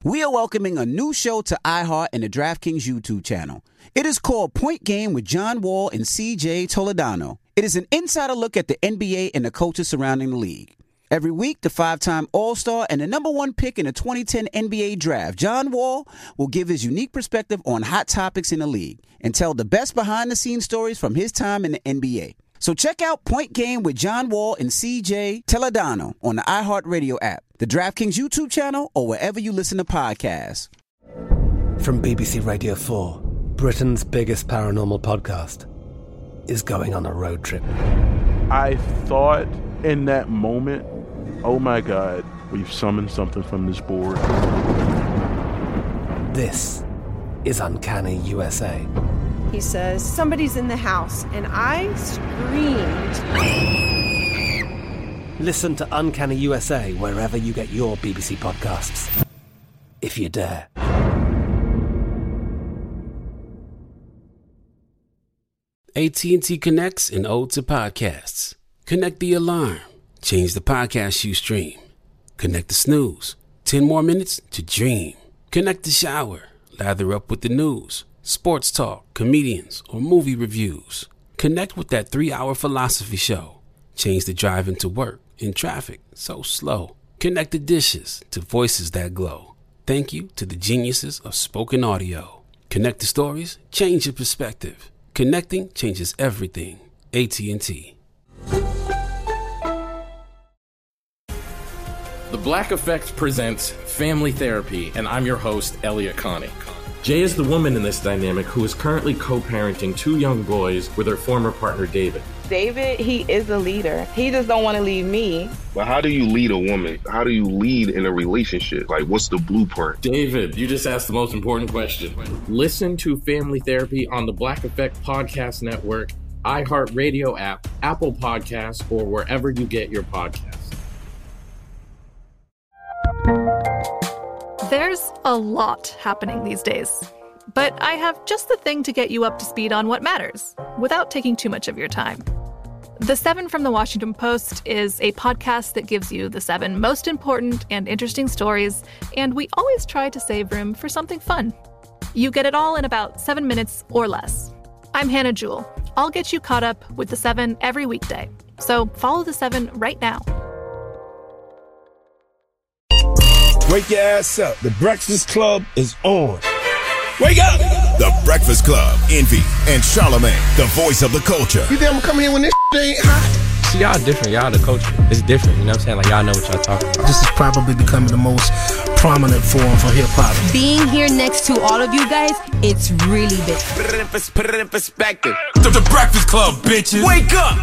we are welcoming a new show to iHeart and the DraftKings YouTube channel. It is called Point Game with John Wall and CJ Toledano. It is an insider look at the NBA and the coaches surrounding the league. Every week, the 5-time All-Star and the number one pick in the 2010 NBA Draft, John Wall, will give his unique perspective on hot topics in the league and tell the best behind-the-scenes stories from his time in the NBA. So check out Point Game with John Wall and CJ Toledano on the iHeartRadio app, the DraftKings YouTube channel, or wherever you listen to podcasts. From BBC Radio 4, Britain's biggest paranormal podcast is going on a road trip. I thought in that moment, oh my God, we've summoned something from this board. This is Uncanny USA. He says, somebody's in the house, and I screamed. Listen to Uncanny USA wherever you get your BBC podcasts, if you dare. AT&T connects an ode to podcasts. Connect the alarm. Change the podcast you stream. Connect the snooze. 10 more minutes to dream. Connect the shower. Lather up with the news, sports talk, comedians, or movie reviews. Connect with that 3-hour philosophy show. Change the drive into work in traffic so slow. Connect the dishes to voices that glow. Thank you to the geniuses of spoken audio. Connect the stories. Change your perspective. Connecting changes everything. AT&T. The Black Effect presents Family Therapy, and I'm your host, Elliot Connie. Jay is the woman in this dynamic who is currently co-parenting 2 young boys with her former partner, David. David, he is a leader. He just don't want to leave me. But how do you lead a woman? How do you lead in a relationship? Like, what's the blueprint? David, you just asked the most important question. Listen to Family Therapy on the Black Effect Podcast Network, iHeartRadio app, Apple Podcasts, or wherever you get your podcasts. There's a lot happening these days, but I have just the thing to get you up to speed on what matters without taking too much of your time. The 7 from the Washington Post is a podcast that gives you the 7 most important and interesting stories, and we always try to save room for something fun. You get it all in about 7 minutes or less. I'm Hannah Jewell. I'll get you caught up with the 7 every weekday. So follow the 7 right now. Wake your ass up. The Breakfast Club is on. Wake up! The Breakfast Club, Envy, and Charlamagne, the voice of the culture. You think I'm gonna come here when this ain't hot? See, y'all different. Y'all the culture. It's different. You know what I'm saying? Like, y'all know what y'all talking about. This is probably becoming the most prominent forum for hip-hop. Being here next to all of you guys, it's really big. Put it in perspective. The Breakfast Club, bitches. Wake up!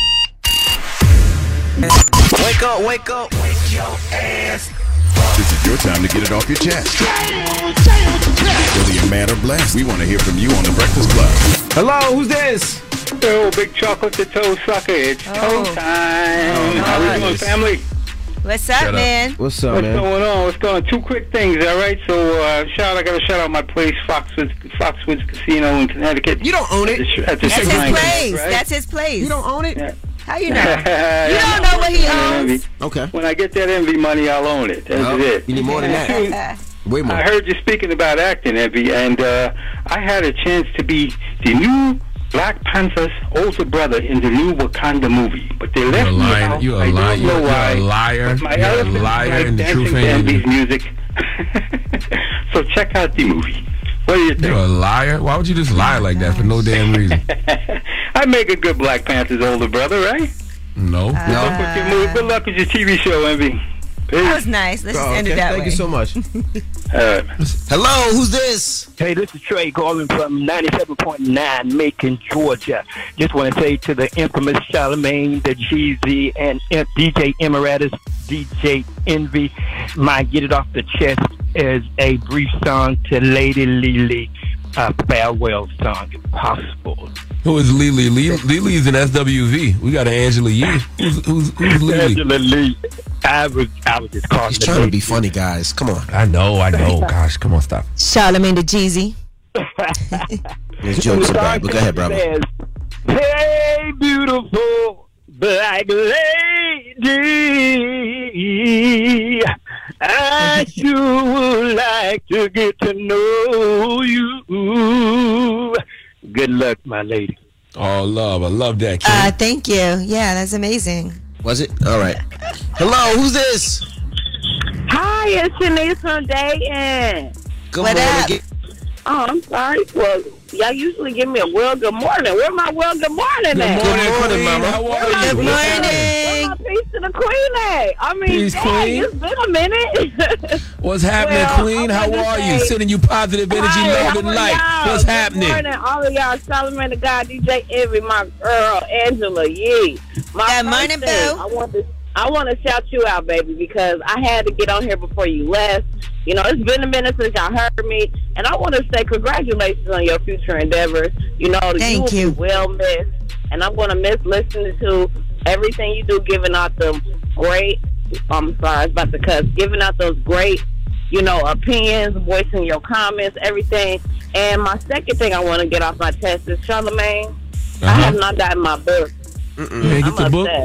Wake up, wake up. Wake your ass. This is your time to get it off your chest. Whether you're mad or blessed, we want to hear from you on The Breakfast Club. Hello, who's this? Oh, Big Chocolate the Toe Sucker. It's toe time. How we doing, family? What's up, man? What's up, man? What's going on? What's going on? 2 quick things, all right? So, I got to shout out my place, Foxwoods Casino in Connecticut. You don't own it. That's his place. Right? That's his place. You don't own it? Yeah. How you know? You don't know what he owns. Okay. When I get that Envy money, I'll own it. That's it. You need more than that. Way more. I heard you speaking about acting, Envy, and I had a chance to be the new Black Panther's older brother in the new Wakanda movie, but they left me out. You're a liar. You're a liar. You're a liar in the true Envy's music. So check out the movie. What do you think? You're a liar? Why would you just lie like that for no damn reason? I make a good Black Panther's older brother, right? No. Good luck with your TV show, Envy. Peace. That was nice. Let's just end it that way. Thank you so much. Hello, who's this? Hey, this is Trey calling from 97.9 Macon, Georgia. Just want to say to the infamous Charlamagne, the Jeezy, and DJ Emeritus, DJ Envy, my Get It Off the Chest is a brief song to Lady Lily, a farewell song, if possible. Who is Lily? Lily's in SWV. We got an Angela Yee. Who's Lily? Angela Lee. I was just calling. He's trying to be funny, guys. Come on. I know. Gosh, come on, stop. Charlamagne the Jeezy. There's jokes about it, but go ahead, brother. Says, hey, beautiful black lady, I sure would like like to get to know you. Good luck, my lady. Oh, love. I love that, King. Thank you. Yeah, that's amazing. Was it? All right. Hello, who's this? Hi, it's Shanice from Dayton. Good morning. Oh, I'm sorry. Well, y'all usually give me a well good morning. Where my well good morning at? Good morning, Mama. How are you? Good morning. Where my piece to the queen at? I mean, Peace, Queen. it's been a minute. What's happening, Queen? How are you? Sending you positive energy, love, and light. What's happening? Good morning, all of y'all. Charlamagne the God, DJ Envy, my girl, Angela Yee. Good morning, boo. I want to shout you out, baby, because I had to get on here before you left. You know, it's been a minute since y'all heard me, and I want to say congratulations on your future endeavors. You know, you will be well missed, and I'm going to miss listening to everything you do, giving out them great, I'm sorry, I was about to cuss, giving out those great, you know, opinions, voicing your comments, everything. And my second thing I want to get off my chest is, Charlamagne, I have not gotten my book. You ain't get the book?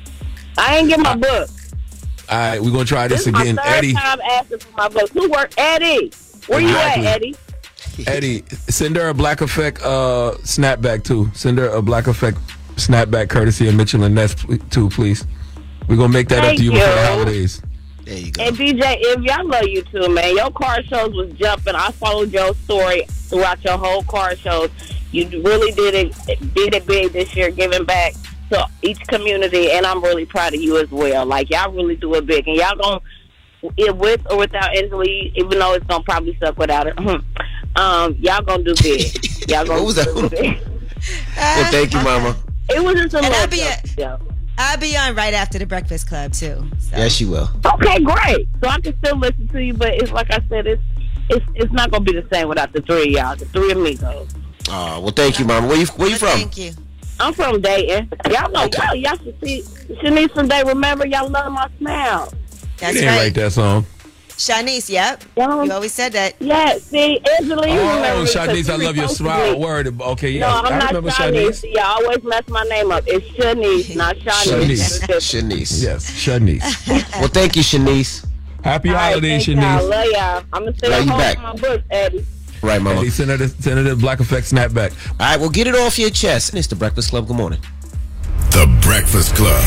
I ain't get my book. All right, we're going to try this again. This is my third time asking for my book. Who work? Eddie. Where you at, Eddie? Eddie, send her a Black Effect snapback, too. Send her a Black Effect snapback courtesy of Mitchell and Ness, too, please. We're going to make that up to you before the holidays. There you go. And DJ Envy, I love you, too, man. Your car shows was jumping. I followed your story throughout your whole car shows. You really did it big this year, giving back to each community, and I'm really proud of you as well. Like, y'all really do it big, and y'all gonna, with or without Angela, even though it's gonna probably suck without her, y'all gonna do big. Y'all gonna do big. Well, thank you, Mama. It was just a little I'll be on right after the Breakfast Club too. So. Yes, you will. Okay, great. So I can still listen to you, but it's like I said, it's not gonna be the same without the three of y'all, the three amigos. Oh, well, thank you, Mama. Where you from? Thank you. I'm from Dayton. Y'all know, y'all should see Shanice from Dayton. Remember, y'all love my smile. That's you didn't write that song. Shanice, yep. You always said that. Yeah, see, Angela, you remember. Oh, Shanice, I love your smile. Word. Okay, yeah. No, I'm not remember Shanice. Y'all always mess my name up. It's Shanice, not Shanice. Shanice. Yes, Shanice. Well, thank you, Shanice. Happy holidays, Shanice. I love y'all. I'm going to stay home with my books, Eddie. Right, Mama. Eddie, send her the Black Effect snapback. All right, well, get it off your chest. It's the Breakfast Club. Good morning. The Breakfast Club.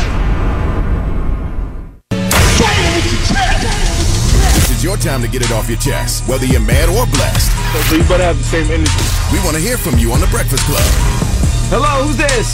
This is your time to get it off your chest, whether you're mad or blessed. So you better have the same energy. We want to hear from you on the Breakfast Club. Hello, who's this?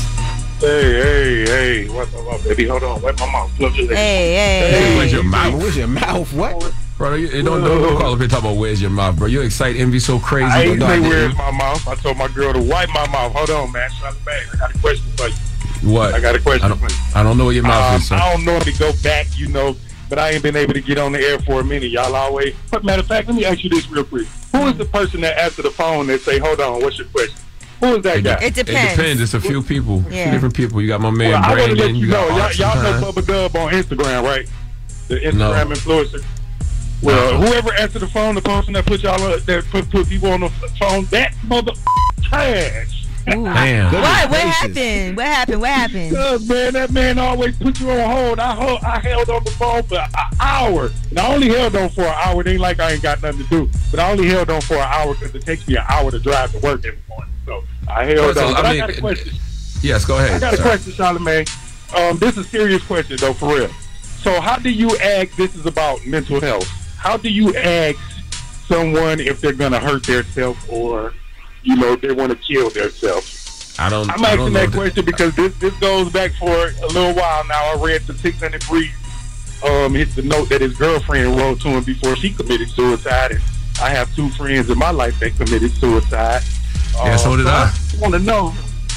Hey, what's up, baby? Hold on, wait, my mouth. Hey. Where's your mouth? Where's your mouth? What? Bro, don't call up here talking about where's your mouth, bro. You excite Envy so crazy. I ain't say where's my mouth. I told my girl to wipe my mouth. Hold on, man. Charlamagne, I got a question for you. What? I got a question for you. I don't know what your mouth is, sir. I don't know if to go back, but I ain't been able to get on the air for a minute. Y'all always. But matter of fact, let me ask you this real quick. Who is the person that answer the phone that say, hold on, what's your question? Who is that guy? It depends. It depends. It's a few people. Yeah. Few different people. You got my man I Brandon. let you know. Art Y'all know Bubba Dub on Instagram, right? The Instagram influencer. Well, whoever answered the phone, the person that put y'all that put people on the phone, that mother trash. Damn. What happened? Cause man, that man always put you on hold. I held on the phone for an hour. And I only held on for an hour. It ain't like I ain't got nothing to do. But I only held on for an hour because it takes me an hour to drive to work every morning. So I held on. But I got a question. Yes, go ahead. I got a question, Charlamagne. This is a serious question though, for real. So how do you ask? This is about mental health. How do you ask someone if they're gonna hurt themselves or they want to kill themselves? I'm asking that question because this goes back for a little while now. I read the 600 Breeze hit the note that his girlfriend wrote to him before she committed suicide, and I have two friends in my life that committed suicide. Yeah, so did I. I want to know.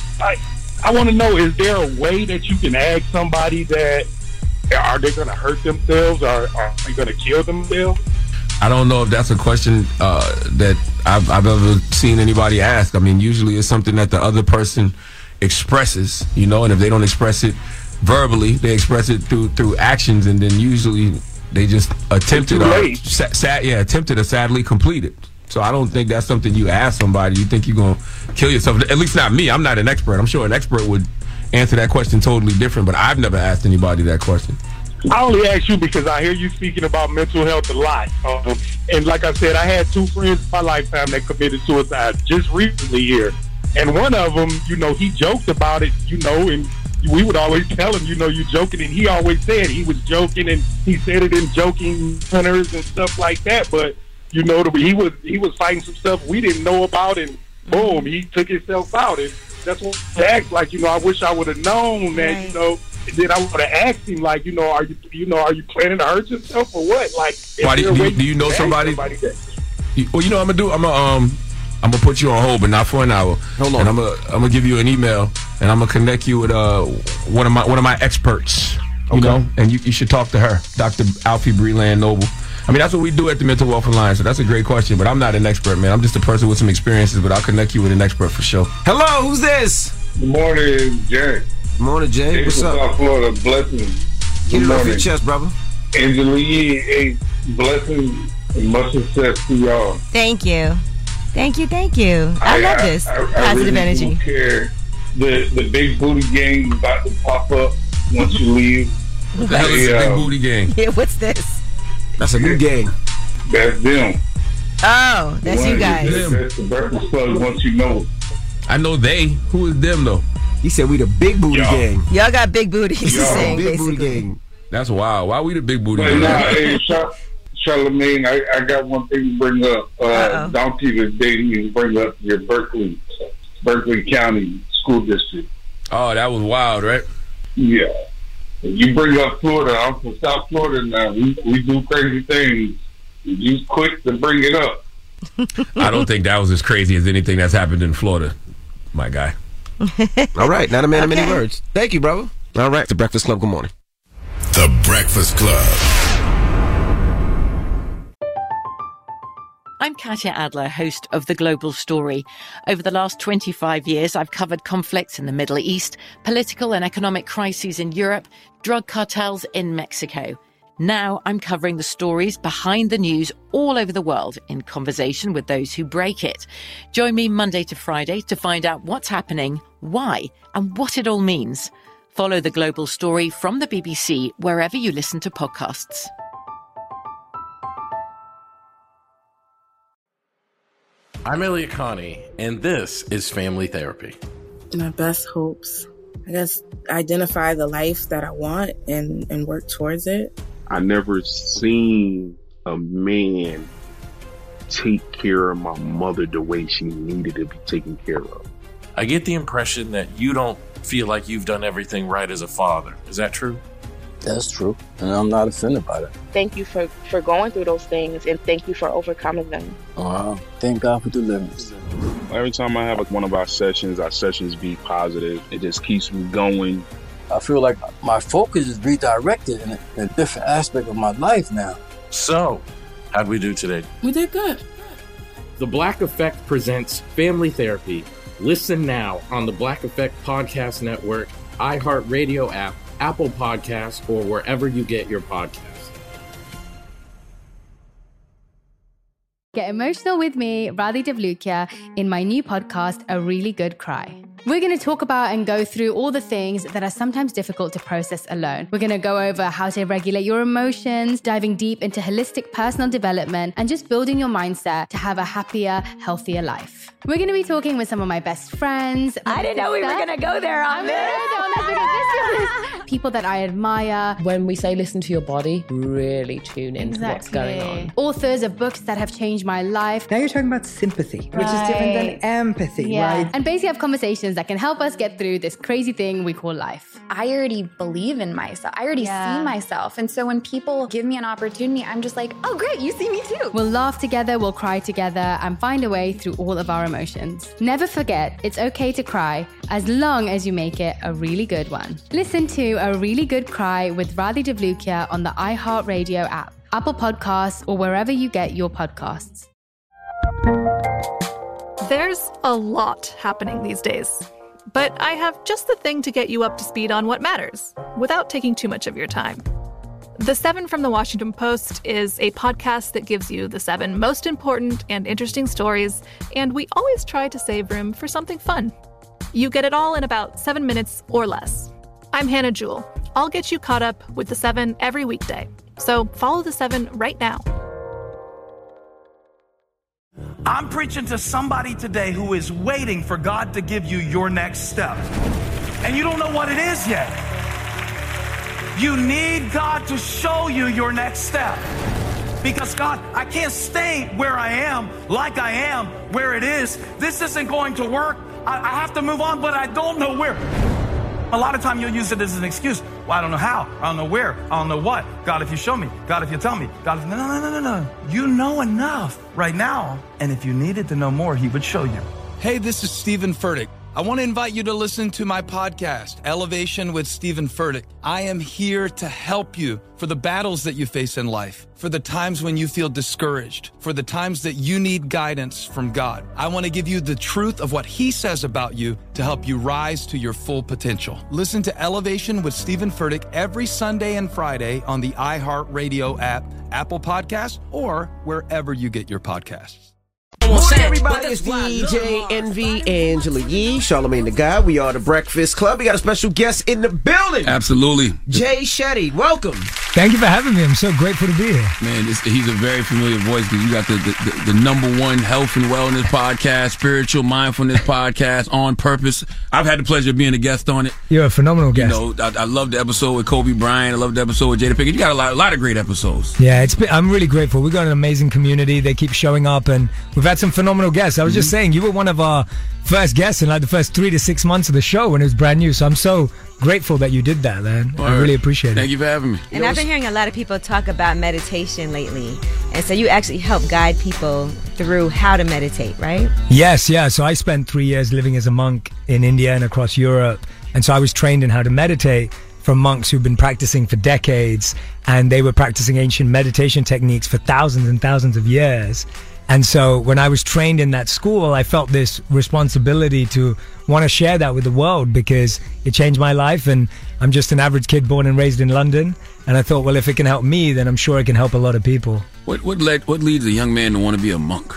I want to know: is there a way that you can ask somebody that are they going to hurt themselves or are they going to kill themselves? I don't know if that's a question that I've ever seen anybody ask. I mean, usually it's something that the other person expresses, and if they don't express it verbally, they express it through actions, and then usually they just attempted or sadly complete it. So I don't think that's something you ask somebody. You think you're going to kill yourself. At least not me. I'm not an expert. I'm sure an expert would answer that question totally different, but I've never asked anybody that question. I only ask you because I hear you speaking about mental health a lot. And like I said, I had 2 friends in my lifetime that committed suicide just recently here. And one of them, he joked about it, and we would always tell him, you joking. And he always said he was joking, and he said it in joking manners and stuff like that. But, he was fighting some stuff we didn't know about, and boom, he took himself out. And that's what I act like, I wish I would have known that, Right. Then I would have asked him, like, are you planning to hurt yourself or what? Like, Why do you know somebody? Well, I'm gonna put you on hold, but not for an hour. Hold on. And I'm gonna give you an email, and I'm gonna connect you with one of my experts. You know, and you should talk to her, Dr. Alfie Breland Noble. I mean, that's what we do at the Mental Wealth Alliance. So that's a great question, but I'm not an expert, man. I'm just a person with some experiences, but I'll connect you with an expert for sure. Hello, who's this? Good morning, Jay. Good morning, Jay. What's up? South Florida, blessings. Get it off your chest, brother. Angela Yee, a blessing and much success to y'all. Thank you. Thank you. I love this. Positive really energy. Don't care. The big booty gang is about to pop up once you leave. What the hell is the big booty gang? Yeah, what's this? That's a new gang. That's them. Oh, that's you guys. That's the Breakfast Club once you know. I know they. Who is them, though? He said we the big booty gang. Y'all got big booties. He's saying, big basically. booty gang. That's wild. Why we the big booty But gang? now, hey, Charlamagne, I got one thing to bring up. Donkey today you bring up your Berkeley County School District. Oh, that was wild, right? Yeah. You bring up Florida. I'm from South Florida now. We do crazy things. You quick to bring it up. I don't think that was as crazy as anything that's happened in Florida, my guy. All right, not a man of many words. Thank you, brother. All right, The Breakfast Club, good morning. The Breakfast Club. I'm Katya Adler, host of The Global Story. Over the last 25 years, I've covered conflicts in the Middle East, political and economic crises in Europe, drug cartels in Mexico. Now I'm covering the stories behind the news all over the world in conversation with those who break it. Join me Monday to Friday to find out what's happening, why, and what it all means. Follow The Global Story from the BBC wherever you listen to podcasts. I'm Elliot Connie, and this is Family Therapy. My best hopes, I guess, identify the life that I want and work towards it. I never seen a man take care of my mother the way she needed to be taken care of. I get the impression that you don't feel like you've done everything right as a father. Is that true? That's true, and I'm not offended by that. Thank you for going through those things, and thank you for overcoming them. Wow. Thank God for deliverance. Every time I have one of our sessions be positive. It just keeps me going. I feel like my focus is redirected in a different aspect of my life now. So, how'd we do today? We did good. The Black Effect presents Family Therapy. Listen now on the Black Effect Podcast Network, iHeartRadio app, Apple Podcasts, or wherever you get your podcasts. Get emotional with me, Radhi Devlukia, in my new podcast, A Really Good Cry. We're going to talk about and go through all the things that are sometimes difficult to process alone. We're going to go over how to regulate your emotions, diving deep into holistic personal development, and just building your mindset to have a happier, healthier life. We're going to be talking with some of my best friends. I didn't know we were going to go there on this. People that I admire. When we say listen to your body, really tune into what's going on. Authors of books that have changed my life. Now you're talking about sympathy, which is different than empathy, right? And basically have conversations that can help us get through this crazy thing we call life. I already believe in myself. I already see myself. And so when people give me an opportunity, I'm just like, oh, great, you see me too. We'll laugh together, we'll cry together, and find a way through all of our emotions. Never forget, it's okay to cry as long as you make it a really good one. Listen to A Really Good Cry with Radhi Devlukia on the iHeartRadio app, Apple Podcasts, or wherever you get your podcasts. There's a lot happening these days, but I have just the thing to get you up to speed on what matters without taking too much of your time. The 7 from the Washington Post is a podcast that gives you the 7 most important and interesting stories, and we always try to save room for something fun. You get it all in about 7 minutes or less. I'm Hannah Jewell, I'll get you caught up with The 7 every weekday. So follow The 7 right now. I'm preaching to somebody today who is waiting for God to give you your next step. And you don't know what it is yet. You need God to show you your next step. Because God, I can't stay where I am, like I am, where it is. This isn't going to work. I have to move on, but I don't know where. A lot of time you'll use it as an excuse. Well, I don't know how. I don't know where. I don't know what. God, if you show me. God, if you tell me. God, if... No. You know enough right now. And if you needed to know more, he would show you. Hey, this is Stephen Furtick. I want to invite you to listen to my podcast, Elevation with Stephen Furtick. I am here to help you for the battles that you face in life, for the times when you feel discouraged, for the times that you need guidance from God. I want to give you the truth of what he says about you to help you rise to your full potential. Listen to Elevation with Stephen Furtick every Sunday and Friday on the iHeartRadio app, Apple Podcasts, or wherever you get your podcasts. Morning, everybody. It's DJ Envy, Angela Yee, Charlamagne the God. We are the Breakfast Club. We got a special guest in the building. Absolutely. Jay Shetty, welcome. Thank you for having me. I'm so grateful to be here. Man, he's a very familiar voice because you got the number one health and wellness podcast, spiritual mindfulness podcast, On Purpose. I've had the pleasure of being a guest on it. You're a phenomenal guest. You know, I love the episode with Kobe Bryant. I love the episode with Jada Pinkett. You got a lot of great episodes. Yeah, I'm really grateful. We've got an amazing community. They keep showing up, and we've had some phenomenal guests. I was just saying, you were one of our first guests in like the first 3 to 6 months of the show when it was brand new. So I'm so grateful that you did that, man. I really appreciate it. Thank you for having me. And I've been hearing a lot of people talk about meditation lately. And so you actually help guide people through how to meditate, right? Yes, yeah. So I spent 3 years living as a monk in India and across Europe. And so I was trained in how to meditate from monks who've been practicing for decades. And they were practicing ancient meditation techniques for thousands and thousands of years. And so when I was trained in that school, I felt this responsibility to want to share that with the world because it changed my life. And I'm just an average kid born and raised in London. And I thought, well, if it can help me, then I'm sure it can help a lot of people. What leads a young man to want to be a monk?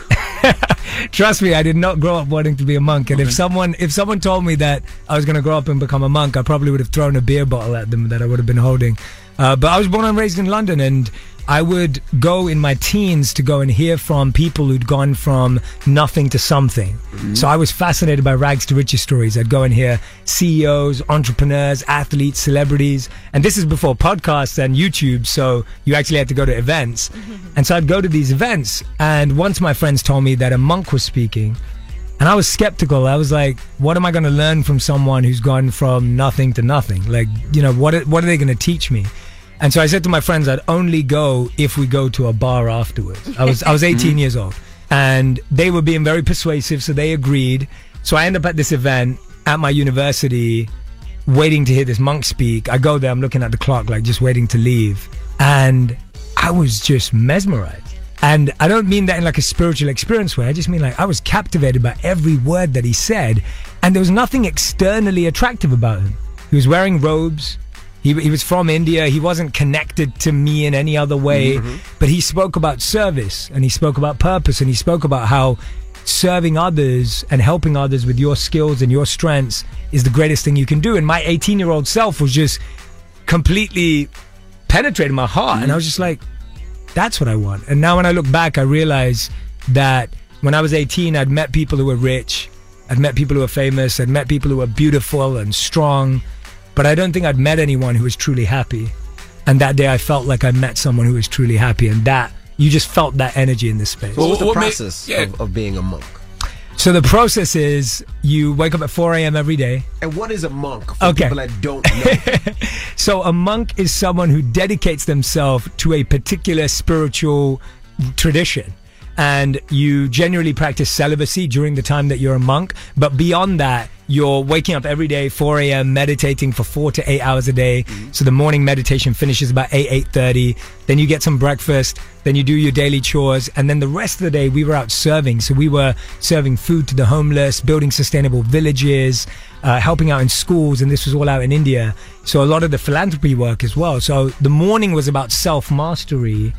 Trust me, I did not grow up wanting to be a monk. And if someone told me that I was going to grow up and become a monk, I probably would have thrown a beer bottle at them that I would have been holding. But I was born and raised in London, and I would go in my teens to go and hear from people who'd gone from nothing to something. Mm-hmm. So I was fascinated by rags to riches stories. I'd go and hear CEOs, entrepreneurs, athletes, celebrities. And this is before podcasts and YouTube, so you actually had to go to events. Mm-hmm. And so I'd go to these events, and once my friends told me that a monk was speaking, and I was skeptical. I was like, what am I going to learn from someone who's gone from nothing to nothing? Like, you know, what are they going to teach me? And so I said to my friends, I'd only go if we go to a bar afterwards. I was 18 years old, and they were being very persuasive, so they agreed. So I end up at this event at my university, waiting to hear this monk speak. I go there, I'm looking at the clock, like just waiting to leave, and I was just mesmerized. And I don't mean that in like a spiritual experience way. I just mean like I was captivated by every word that he said, and there was nothing externally attractive about him. He was wearing robes. He was from India. He wasn't connected to me in any other way, but he spoke about service, and he spoke about purpose, and he spoke about how serving others and helping others with your skills and your strengths is the greatest thing you can do. And my 18-year-old self was just completely penetrating my heart, and I was just like, that's what I want. And now when I look back, I realize that when I was 18, I'd met people who were rich, I'd met people who were famous, I'd met people who were beautiful and strong, but I don't think I'd met anyone who was truly happy. And that day I felt like I met someone who was truly happy, and that, you just felt that energy in this space. What's the process of being a monk? So the process is you wake up at 4 a.m. every day. And what is a monk for people that don't know? So a monk is someone who dedicates themselves to a particular spiritual tradition. And you generally practice celibacy during the time that you're a monk. But beyond that, you're waking up every day, 4 a.m., meditating for 4 to 8 hours a day. So the morning meditation finishes about 8:30. Then you get some breakfast. Then you do your daily chores. And then the rest of the day, we were out serving. So we were serving food to the homeless, building sustainable villages, helping out in schools. And this was all out in India. So a lot of the philanthropy work as well. So the morning was about self-mastery.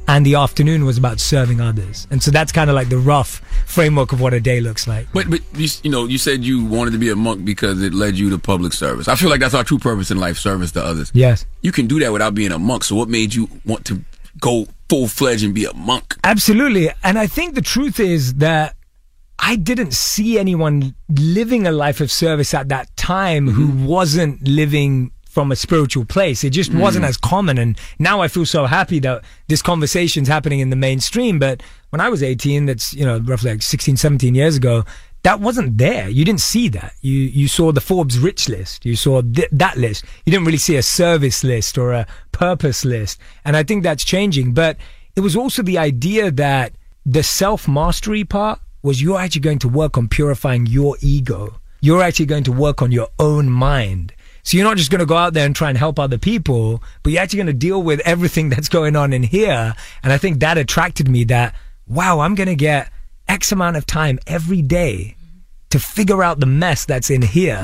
and the afternoon was about serving others. And so that's kind of like the rough framework of what a day looks like. But you said you wanted to be a monk because it led you to public service. I feel like that's our true purpose in life, service to others. Yes. You can do that without being a monk. So what made you want to go full-fledged and be a monk? Absolutely. And I think the truth is that I didn't see anyone living a life of service at that time who wasn't living from a spiritual place. It just wasn't as common. And now I feel so happy that this conversation's happening in the mainstream. But when I was 18, that's, roughly like 16, 17 years ago, that wasn't there. You didn't see that. You saw the Forbes rich list. You saw that list. You didn't really see a service list or a purpose list. And I think that's changing. But it was also the idea that the self-mastery part was you're actually going to work on purifying your ego. You're actually going to work on your own mind. So you're not just going to go out there and try and help other people, but you're actually going to deal with everything that's going on in here. And I think that attracted me that, wow, I'm going to get X amount of time every day to figure out the mess that's in here.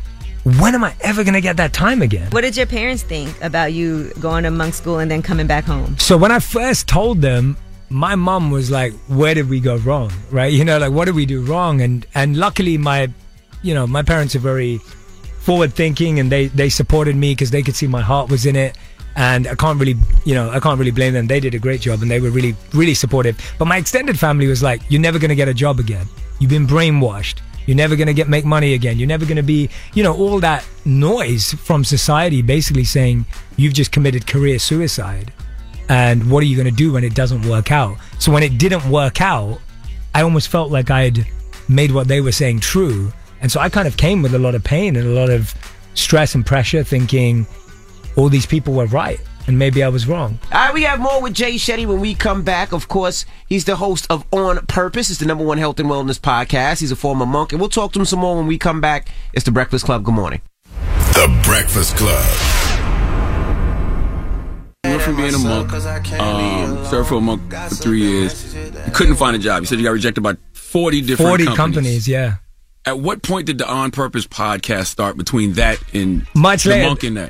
When am I ever going to get that time again? What did your parents think about you going to monk school and then coming back home? So when I first told them, my mom was like, where did we go wrong? Right? What did we do wrong? And luckily my parents are very forward thinking, and they supported me because they could see my heart was in it. And I can't really blame them. They did a great job and they were really, really supportive. But my extended family was like, you're never going to get a job again. You've been brainwashed. You're never going to make money again. You're never going to be, all that noise from society basically saying you've just committed career suicide. And what are you going to do when it doesn't work out? So when it didn't work out, I almost felt like I'd made what they were saying true. And so I kind of came with a lot of pain and a lot of stress and pressure, thinking all these people were right and maybe I was wrong. All right, we have more with Jay Shetty when we come back. Of course, he's the host of On Purpose. It's the #1 health and wellness podcast. He's a former monk, and we'll talk to him some more when we come back. It's The Breakfast Club. Good morning. The Breakfast Club. You went from being a monk, served for a monk for 3 years. You couldn't find a job. You said you got rejected by 40 different companies, yeah. At what point did the On Purpose podcast start between that and much the later. monk and that?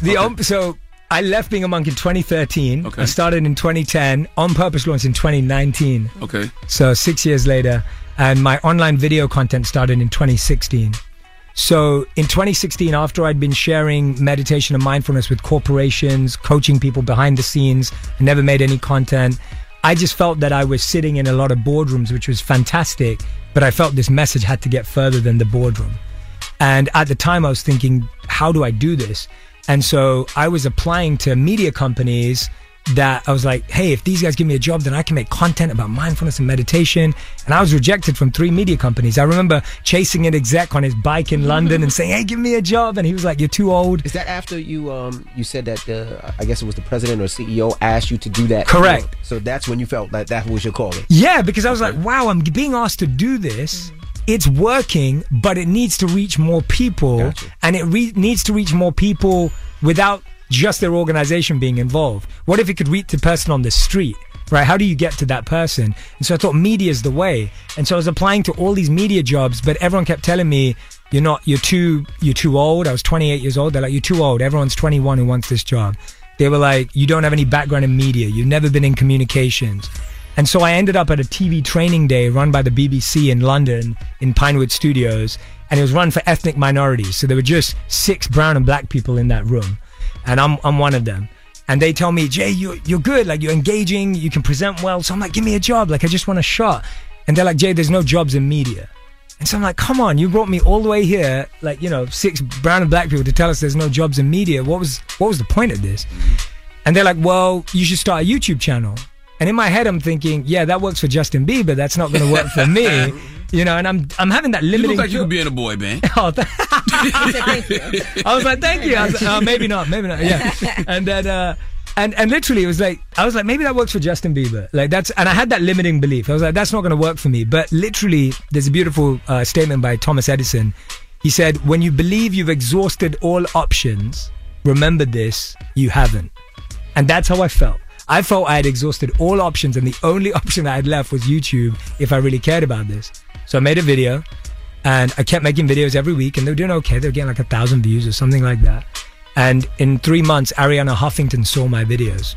So I left being a monk in 2013. Okay. I started in 2010. On Purpose launched in 2019. Okay. So 6 years later. And my online video content started in 2016. So in 2016, after I'd been sharing meditation and mindfulness with corporations, coaching people behind the scenes, I never made any content. I just felt that I was sitting in a lot of boardrooms, which was fantastic, but I felt this message had to get further than the boardroom. And at the time I was thinking, how do I do this? And so I was applying to media companies that I was like, hey, if these guys give me a job, then I can make content about mindfulness and meditation. And I was rejected from 3 media companies. I remember chasing an exec on his bike in London and saying, hey, give me a job. And he was like, you're too old. Is that after you said that I guess it was the president or CEO asked you to do that? Correct. So that's when you felt like that was your calling? Yeah, because I was like, wow, I'm being asked to do this. It's working, but it needs to reach more people. Gotcha. And it needs to reach more people without just their organization being involved. What if it could reach the person on the street, right? How do you get to that person? And so I thought media is the way. And so I was applying to all these media jobs, but everyone kept telling me, you're too old. I was 28 years old. They're like, you're too old. Everyone's 21 who wants this job. They were like, you don't have any background in media. You've never been in communications. And so I ended up at a TV training day run by the BBC in London in Pinewood Studios. And it was run for ethnic minorities. So there were just 6 brown and black people in that room. And I'm one of them. And they tell me, Jay, you're good. Like, you're engaging. You can present well. So I'm like, give me a job. Like, I just want a shot. And they're like, Jay, there's no jobs in media. And so I'm like, come on, you brought me all the way here, 6 brown and black people to tell us there's no jobs in media. What was the point of this? And they're like, well, you should start a YouTube channel. And in my head, I'm thinking, yeah, that works for Justin Bieber. That's not going to work for me. And I'm having that limiting. You look like you could be in a boy band. Oh, thank you. I was like, thank you. I was like, maybe not. Yeah. And then, and literally, it was like, I was like, maybe that works for Justin Bieber. And I had that limiting belief. I was like, that's not going to work for me. But literally, there's a beautiful statement by Thomas Edison. He said, when you believe you've exhausted all options, remember this, you haven't. And that's how I felt. I felt I had exhausted all options, and the only option I had left was YouTube if I really cared about this. So I made a video, and I kept making videos every week, and they were doing okay. They were getting like 1,000 views or something like that. And in 3 months, Arianna Huffington saw my videos.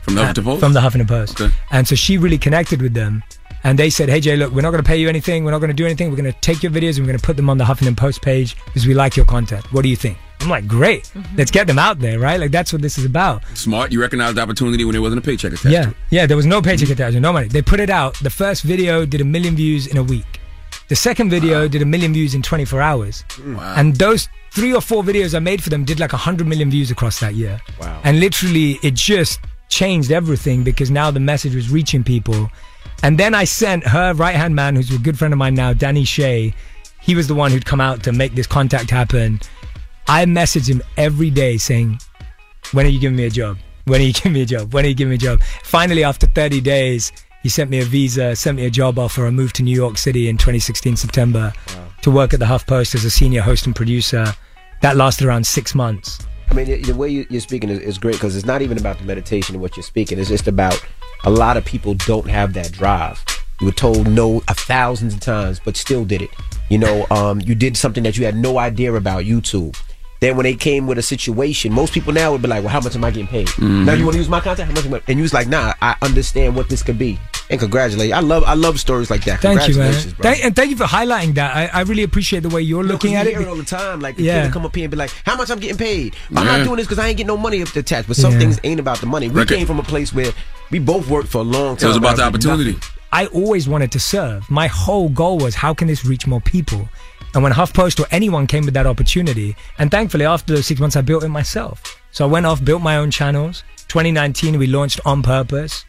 From the Huffington Post? From the Huffington Post. Okay. And so she really connected with them. And they said, hey, Jay, look, we're not going to pay you anything. We're not going to do anything. We're going to take your videos and we're going to put them on the Huffington Post page because we like your content. What do you think? I'm like, great. Let's get them out there, right? Like, that's what this is about. Smart. You recognized the opportunity when there wasn't a paycheck attached to it. Yeah, there was no paycheck attached, no money. They put it out. The first video did 1 million views in a week. The second video did 1 million views in 24 hours. Wow. And those 3 or 4 videos I made for them did like 100 million views across that year. Wow. And literally, it just changed everything because now the message was reaching people. And then I sent her right-hand man, who's a good friend of mine now, Danny Shea. He was the one who'd come out to make this contact happen. I messaged him every day saying, when are you giving me a job? When are you giving me a job? When are you giving me a job? Finally, after 30 days, he sent me a visa, sent me a job offer. I moved to New York City in 2016, September, to work at the HuffPost as a senior host and producer. That lasted around 6 months. I mean, the way you're speaking is great because it's not even about the meditation and what you're speaking. It's just about a lot of people don't have that drive. You were told no 1,000s of times, but still did it. You know, you did something that you had no idea about, YouTube. Then when they came with a situation, most people now would be like, well, how much am I getting paid? Now you want to use my content? How much am I? And you was like, nah, I understand what this could be. And congratulations. I love stories like that. Thank you, man. Bro. And thank you for highlighting that. I really appreciate the way you're looking at it. You hear it all the time. Like, people come up here and be like, how much I'm getting paid? I'm not doing this because I ain't getting no money attached. But some things ain't about the money. We came from a place where we both worked for a long time. It was about the opportunity. I always wanted to serve. My whole goal was, how can this reach more people? And when HuffPost or anyone came with that opportunity, and thankfully after those 6 months, I built it myself. So I went off, built my own channels. 2019, we launched On Purpose.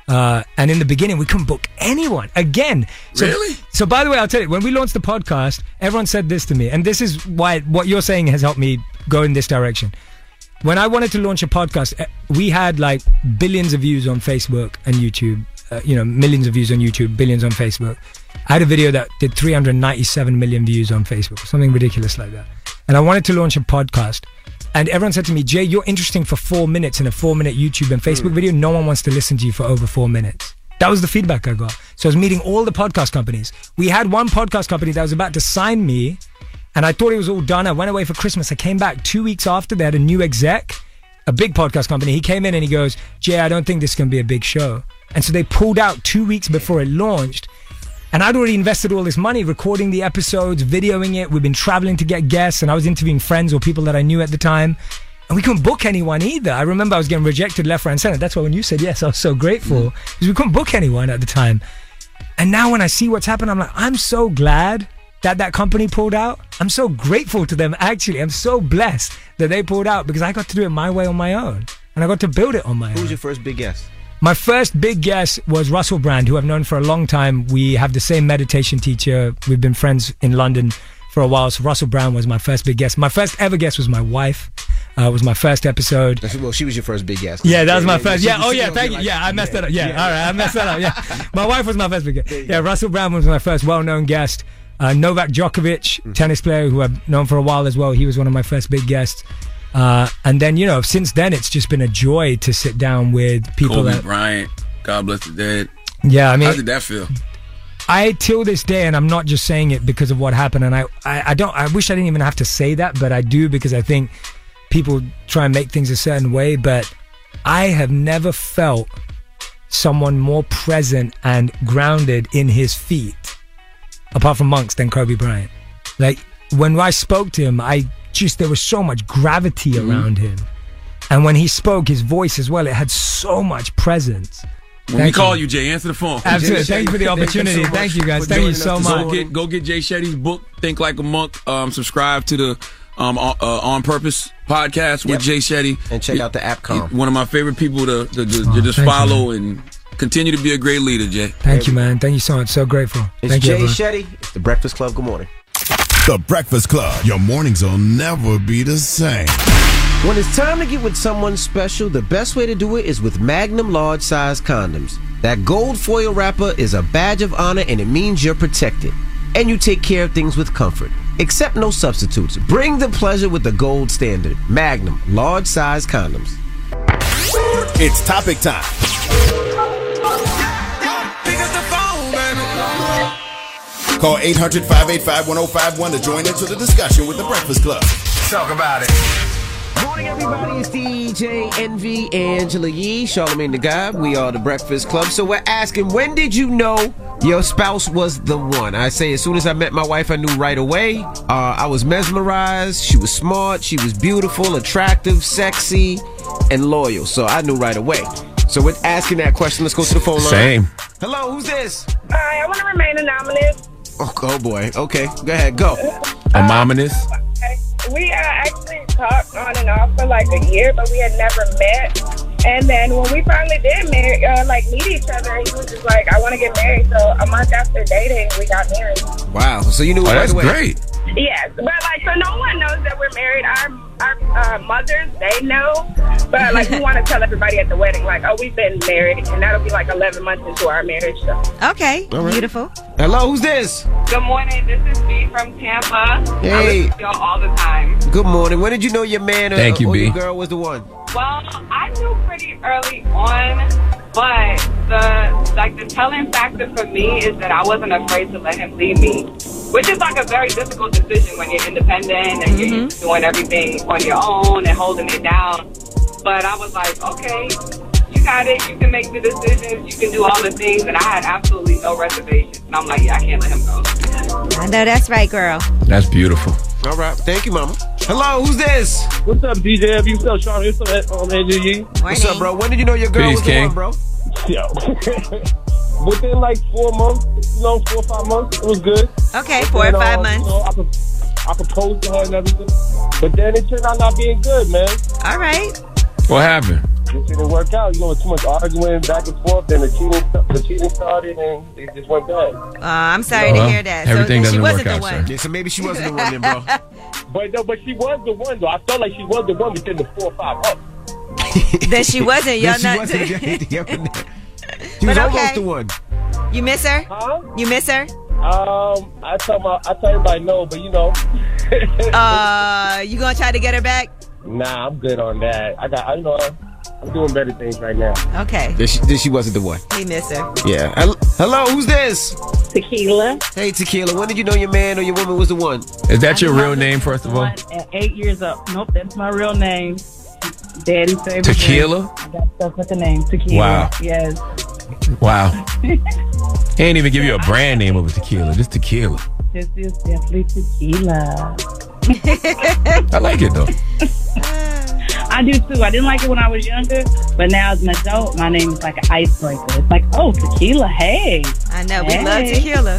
And in the beginning, we couldn't book anyone. Again. Really? So by the way, I'll tell you, when we launched the podcast, everyone said this to me. And this is why what you're saying has helped me go in this direction. When I wanted to launch a podcast, we had like billions of views on Facebook and YouTube. Millions of views on YouTube, billions on Facebook. I had a video that did 397 million views on Facebook, something ridiculous like that. And I wanted to launch a podcast. And everyone said to me, Jay, you're interesting for 4 minutes in a 4-minute YouTube and Facebook video. No one wants to listen to you for over 4 minutes. That was the feedback I got. So I was meeting all the podcast companies. We had one podcast company that was about to sign me, and I thought it was all done. I went away for Christmas. I came back 2 weeks after. They had a new exec, a big podcast company. He came in and he goes, Jay, I don't think this is going to be a big show. And so they pulled out 2 weeks before it launched. And I'd already invested all this money recording the episodes, videoing it. We've been traveling to get guests, and I was interviewing friends or people that I knew at the time. And we couldn't book anyone either. I remember I was getting rejected left, right, and center. That's why when you said yes, I was so grateful, because we couldn't book anyone at the time. And now when I see what's happened, I'm like, I'm so glad that company pulled out. I'm so grateful to them, actually. I'm so blessed that they pulled out, because I got to do it my way on my own. And I got to build it on my own. Who was your first big guest? My first big guest was Russell Brand, who I've known for a long time. We have the same meditation teacher. We've been friends in London for a while. So Russell Brand was my first big guest. My first ever guest was my wife. Was my first episode. Well, she was your first big guest. Yeah, that was my first. Yeah, thank you. Yeah, I messed that up. Yeah, all right, I messed that up. Yeah, my wife was my first big guest. Yeah, Russell Brand was my first well-known guest. Novak Djokovic, tennis player who I've known for a while as well. He was one of my first big guests. And then, since then, it's just been a joy to sit down with people. Kobe Bryant, God bless the dead. Yeah, I mean, how did that feel? Till this day, and I'm not just saying it because of what happened, and I wish I didn't even have to say that, but I do, because I think people try and make things a certain way, but I have never felt someone more present and grounded in his feet, apart from monks, than Kobe Bryant. Like, when I spoke to him, there was so much gravity around him. And when he spoke, his voice as well, it had so much presence. When we call you, Jay, answer the phone. Absolutely. Thank you for the opportunity. Thank you, guys. Thank you so much. Go get Jay Shetty's book, Think Like a Monk. Subscribe to the On Purpose podcast with Jay Shetty. And check out the AppCom. One of my favorite people to just follow and continue to be a great leader, Jay. Thank you, man. Thank you so much. So grateful. It's Jay Shetty. It's The Breakfast Club. Good morning. The Breakfast Club. Your mornings will never be the same. When it's time to get with someone special, the best way to do it is with Magnum large size condoms. That gold foil wrapper is a badge of honor, and it means you're protected. And you take care of things with comfort. Accept no substitutes. Bring the pleasure with the gold standard. Magnum large size condoms. It's topic time. Call 800-585-1051 to join into the discussion with The Breakfast Club. Talk about it. Morning, everybody. It's DJ Envy, Angela Yee, Charlamagne the God. We are the Breakfast Club. So we're asking, when did you know your spouse was the one? I say, as soon as I met my wife, I knew right away. I was mesmerized. She was smart. She was beautiful, attractive, sexy, and loyal. So I knew right away. So we're asking that question. Let's go to the phone line. Same. Hello, who's this? Hi, I want to remain anonymous. Oh boy. Okay, go ahead. Go. Anonymous. We actually talked on and off for like a year, but we had never met. And then when we finally did meet each other, he was just like, I want to get married. So a month after dating, we got married. Wow. So you knew right away. That's great. Yes, but so no one knows that we're married. Our mothers, they know, but we want to tell everybody at the wedding, oh, we've been married, and that'll be 11 months into our marriage. So. Okay, all right. Beautiful. Hello, who's this? Good morning. This is B from Tampa. Hey. I listen to y'all all the time. Good morning. When did you know your man or your girl was the one? Well, I knew pretty early on, but the telling factor for me is that I wasn't afraid to let him leave me, which is a very difficult decision when you're independent and you're doing everything on your own and holding it down. But I was like, okay, you got it. You can make the decisions. You can do all the things. And I had absolutely no reservations. And I'm like, yeah, I can't let him go. I know that's right, girl. That's beautiful. All right. Thank you, Mama. Hello, who's this? What's up, DJ? What's up, Sean? What's up, AJ? What's up, bro? When did you know your girl was the one, bro? Yo. Within 4 months, 4 or 5 months, it was good. Okay, 4 or 5 months. I proposed to her and everything. But then it turned out not being good, man. All right. What happened? It didn't work out. Too much arguing back and forth. Then the cheating started, and it just went bad. I'm sorry to hear that. Everything doesn't work out, sir. Yeah, so maybe she wasn't the one then, bro. But she was the one, though. I felt like she was the one within the 4 or 5 months. Then she wasn't. Y'all not. She was almost the one. You miss her? Huh? You miss her? I tell everybody no, but you gonna try to get her back? Nah, I'm good on that. I'm doing better things right now. Okay. Then she wasn't the one. He miss her. Yeah. Hello, who's this? Tequila. Hey, Tequila. When did you know your man or your woman was the one? Is that your real name, first of all? At 8 years old. Nope, that's my real name. Daddy's favorite. Tequila? Name. I got stuff with the name Tequila. Wow. Yes. Wow. He ain't even give you a brand name of a tequila. Just tequila. This is definitely tequila. I like it, though. I do, too. I didn't like it when I was younger, but now as an adult, my name is like an icebreaker. It's like, oh, tequila, hey. I know. We love tequila.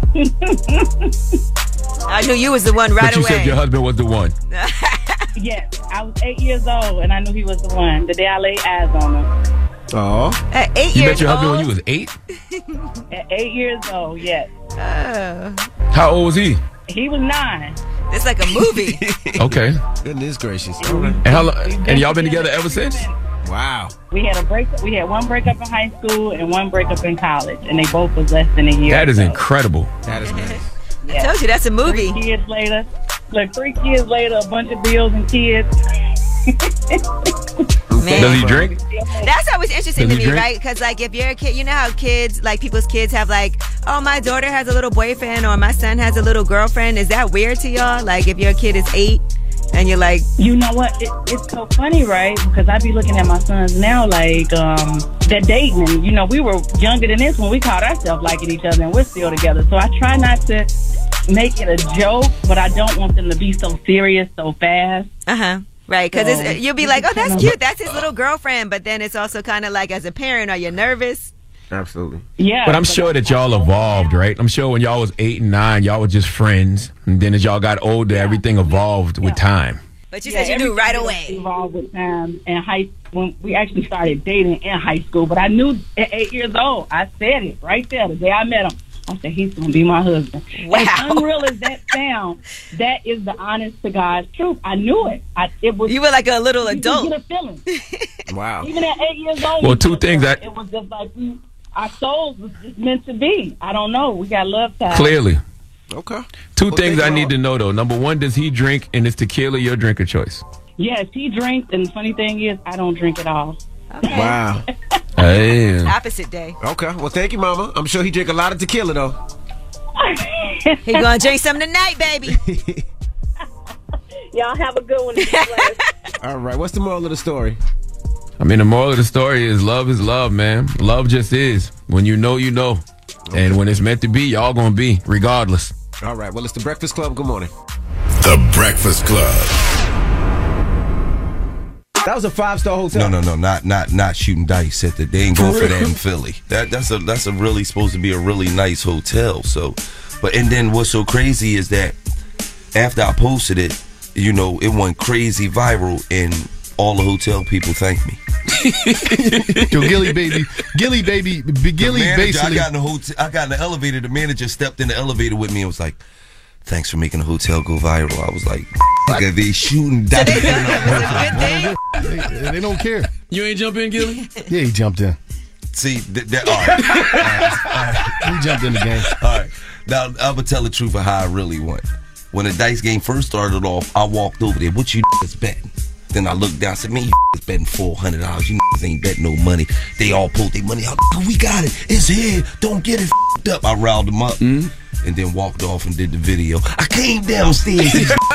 I knew you was the one right away. But you said your husband was the one. Yes. I was 8 years old, and I knew he was the one the day I laid eyes on him. Oh. At 8 years old? You met your husband when you was 8? At 8 years old, yes. How old was he? He was 9. It's like a movie. Okay. Goodness gracious. And how long? And y'all been together ever since? Wow. We had We had one breakup in high school and one breakup in college, and they both was less than a year. That is incredible. That is nice. I told you that's a movie. 3 kids later, a bunch of bills and kids. Man. Does he drink? That's always interesting to me, right? Because if you're a kid, you know how kids, people's kids have oh, my daughter has a little boyfriend or my son has a little girlfriend. Is that weird to y'all? If your kid is 8 and you're like, you know what? It's so funny, right? Because I be looking at my sons now, they're dating, and we were younger than this when we called ourselves liking each other, and we're still together. So I try not to make it a joke, but I don't want them to be so serious so fast. Right, because you'll be like, oh, that's cute. That's his little girlfriend. But then it's also kind of as a parent, are you nervous? Absolutely. Yeah. But I'm sure that y'all evolved, right? I'm sure when y'all was 8 and 9, y'all were just friends. And then as y'all got older, everything evolved with time. But you said you knew right away. Evolved with time. And when we actually started dating in high school. But I knew at 8 years old, I said it right there the day I met him. I said, he's going to be my husband. Wow. As unreal as that sounds, that is the honest to God's truth. I knew it. It was. You were like a little adult. You get a feeling. Wow. Even at 8 years old. Well, two things. It was just our souls was just meant to be. I don't know. We got love ties. Clearly. Okay. Two things I need to know, though. Number one, does he drink, and is tequila your drink of choice? Yes, he drinks, and the funny thing is, I don't drink at all. Okay. Wow. Hey. Opposite day. Okay. Well, thank you, Mama. I'm sure he drink a lot of tequila, though. He gonna drink some tonight, baby. Y'all have a good one. All right, what's the moral of the story? I mean, the moral of the story is love, man. Love just is. When you know, you know. Okay. And when it's meant to be, y'all gonna be, regardless. All right, well, it's The Breakfast Club. Good morning. The Breakfast Club. That was a 5-star hotel. No, not shooting dice at the. They ain't going for that in Philly. That's a really supposed to be a really nice hotel. So, and then what's so crazy is that after I posted it, you know, it went crazy viral, and all the hotel people thanked me. Yo, Gilly basically. I got in the elevator. The manager stepped in the elevator with me and was like, "Thanks for making the hotel go viral." I was like, "Nigga, they shooting dice." They don't care. You ain't jump in, Gilly? Yeah, he jumped in. See, all right. He jumped in the game. All right. Now, I'm going to tell the truth of how I really went. When the dice game first started off, I walked over there. What you is betting? Then I looked down and said, man, you is betting $400. You ain't betting no money. They all pulled their money out. We got it. It's here. Don't get it up. I riled them up. And then walked off and did the video. I came downstairs.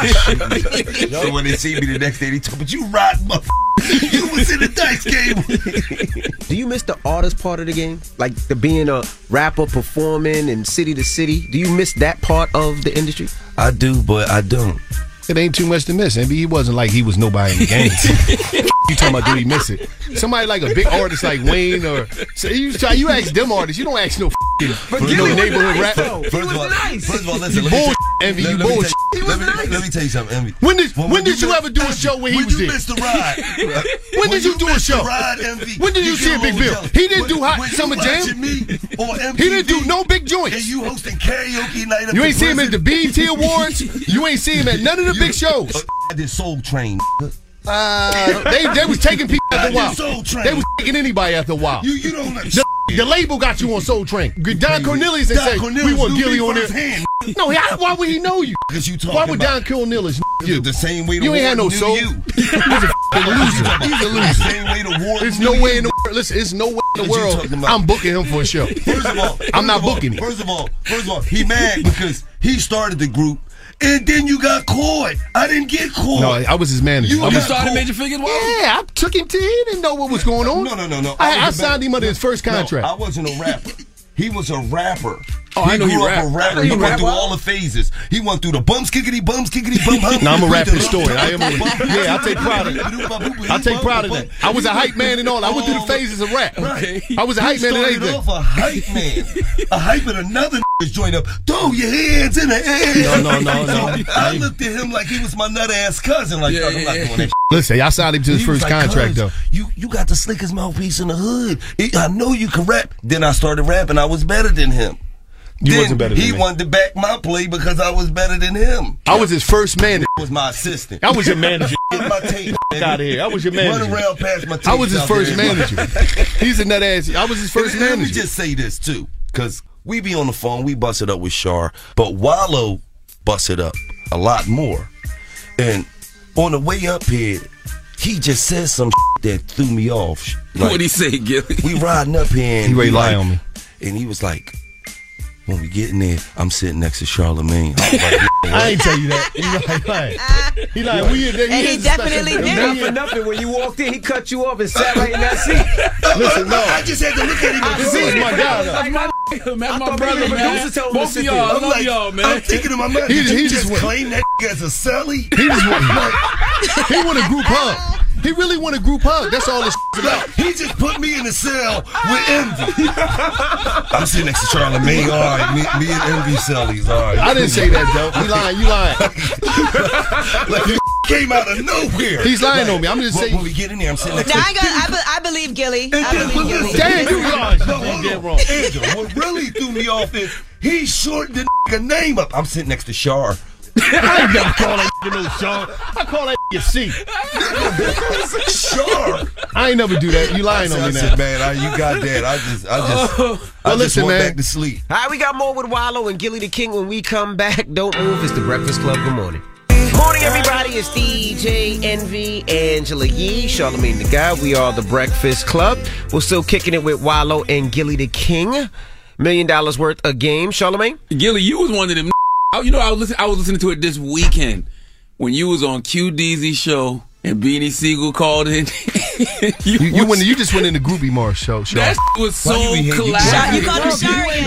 So when they see me the next day, they told me, "But you rotten motherfucker. You was in the dice game." Do you miss the artist part of the game? Like the being a rapper, performing and city to city? Do you miss that part of the industry? I do, but I don't. It ain't too much to miss. And he wasn't like he was nobody in the game. You talking about, do he miss it? Somebody like a big artist like Wayne or you ask them artists. You don't ask no neighborhood rap. First of all, listen. Bullshit, Envy. You bullshit. Let me tell you something, Envy. When did you ever do a show where he was there? When you missed the ride. When did you do a show? Envy, when did you see a Big Bill? He didn't do Hot Summer Jam. He didn't do no big joints. And you hosting karaoke night. You ain't see him at the BET Awards. You ain't see him at none of the big shows. I did Soul Train. They was taking people after a while. They was taking anybody after a while. You don't know. The label got you on Soul Train. Don Cornelius said, we want Gilly on there. No, why would he know you? Because you talking Why would Don Cornelius you? The same way you ain't had no soul. You. He's a loser. He's a loser. Same way the war. There's no way in the world. Listen, there's no way in the world I'm booking him for a show. First of all, I'm not booking him. First of all, he mad because he started the group. And then you got caught. I didn't get caught. No, I was his manager. You started Major Figure? Yeah, I took him to. He didn't know what was going on. No. I signed him under his first contract. No, I wasn't a rapper. He was a rapper. Oh, I know he grew up a rapper. He went through all the phases. He went through the bumps, kickity, bum, hum. No, I'm a rap historian. I am. Yeah, I take pride of that. I take pride of that. I was a hype man and all. I went through the phases of rap. Right. I was a hype man and everything. Off a hype man. A hype and another joint up. Throw your hands in the air. No. I looked at him like he was my nut ass cousin. Like, I'm not doing that. Listen, I signed him to his first contract though. You got the slickest mouthpiece in the hood. I know you can rap. Then I started rapping. I was better than him. You wasn't better than me. He wanted to back my play because I was better than him. I was his first manager. Was my assistant. I was your manager. Get my tape out of here. I was your manager. Run around past my tape. I was his first manager. He's a nut ass. I was his first manager. Let me just say this too, because we be on the phone, we bust it up with Shar, but Wallow bust it up a lot more. And on the way up here, he just said some that threw me off. Like, what'd he say, Gilly? We riding up here and he ready to lie on me. And he was like, when we get in there, I'm sitting next to Charlamagne. I ain't tell you that. He lying. And he definitely did. Not for nothing. When you walked in, he cut you off and sat right in that seat. Listen, no. I just had to look at him. This is my guy. That's my brother, man. Both of y'all, I love y'all, man. I'm thinking in my mind, he just claimed that as a celly? He want a group hug. He really want a group hug. That's all this about. He just put me in the cell with Envy. I'm sitting next to Charlamagne. All right, me and Envy cellies. All right. I didn't say that, though. You lying. Like you came out of nowhere. He's lying on me. I'm just saying. When we get in there, I'm sitting next to I believe Gilly. Damn, you lying. Angel, what really threw me off is he shortened the nigga name up. I'm sitting next to Shar. I ain't never call that no Shar. I call that C. Shar. I ain't never do that. You lying on me now. Man, you got that. I just went back to sleep. All right, we got more with Wallow and Gilly the King when we come back. Don't move. It's The Breakfast Club. Good morning. Morning, everybody. It's DJ Envy, Angela Yee, Charlamagne the Guy. We are The Breakfast Club. We're still kicking it with Wallow and Gilly the King. $1 million worth a game. Charlamagne? Gilly, you was one of them. You know, I was listening to it this weekend when you was on Q Deezy's show and Beanie Siegel called in. you just went in the Groupie Mars show. That was so classic. You called him Sharian.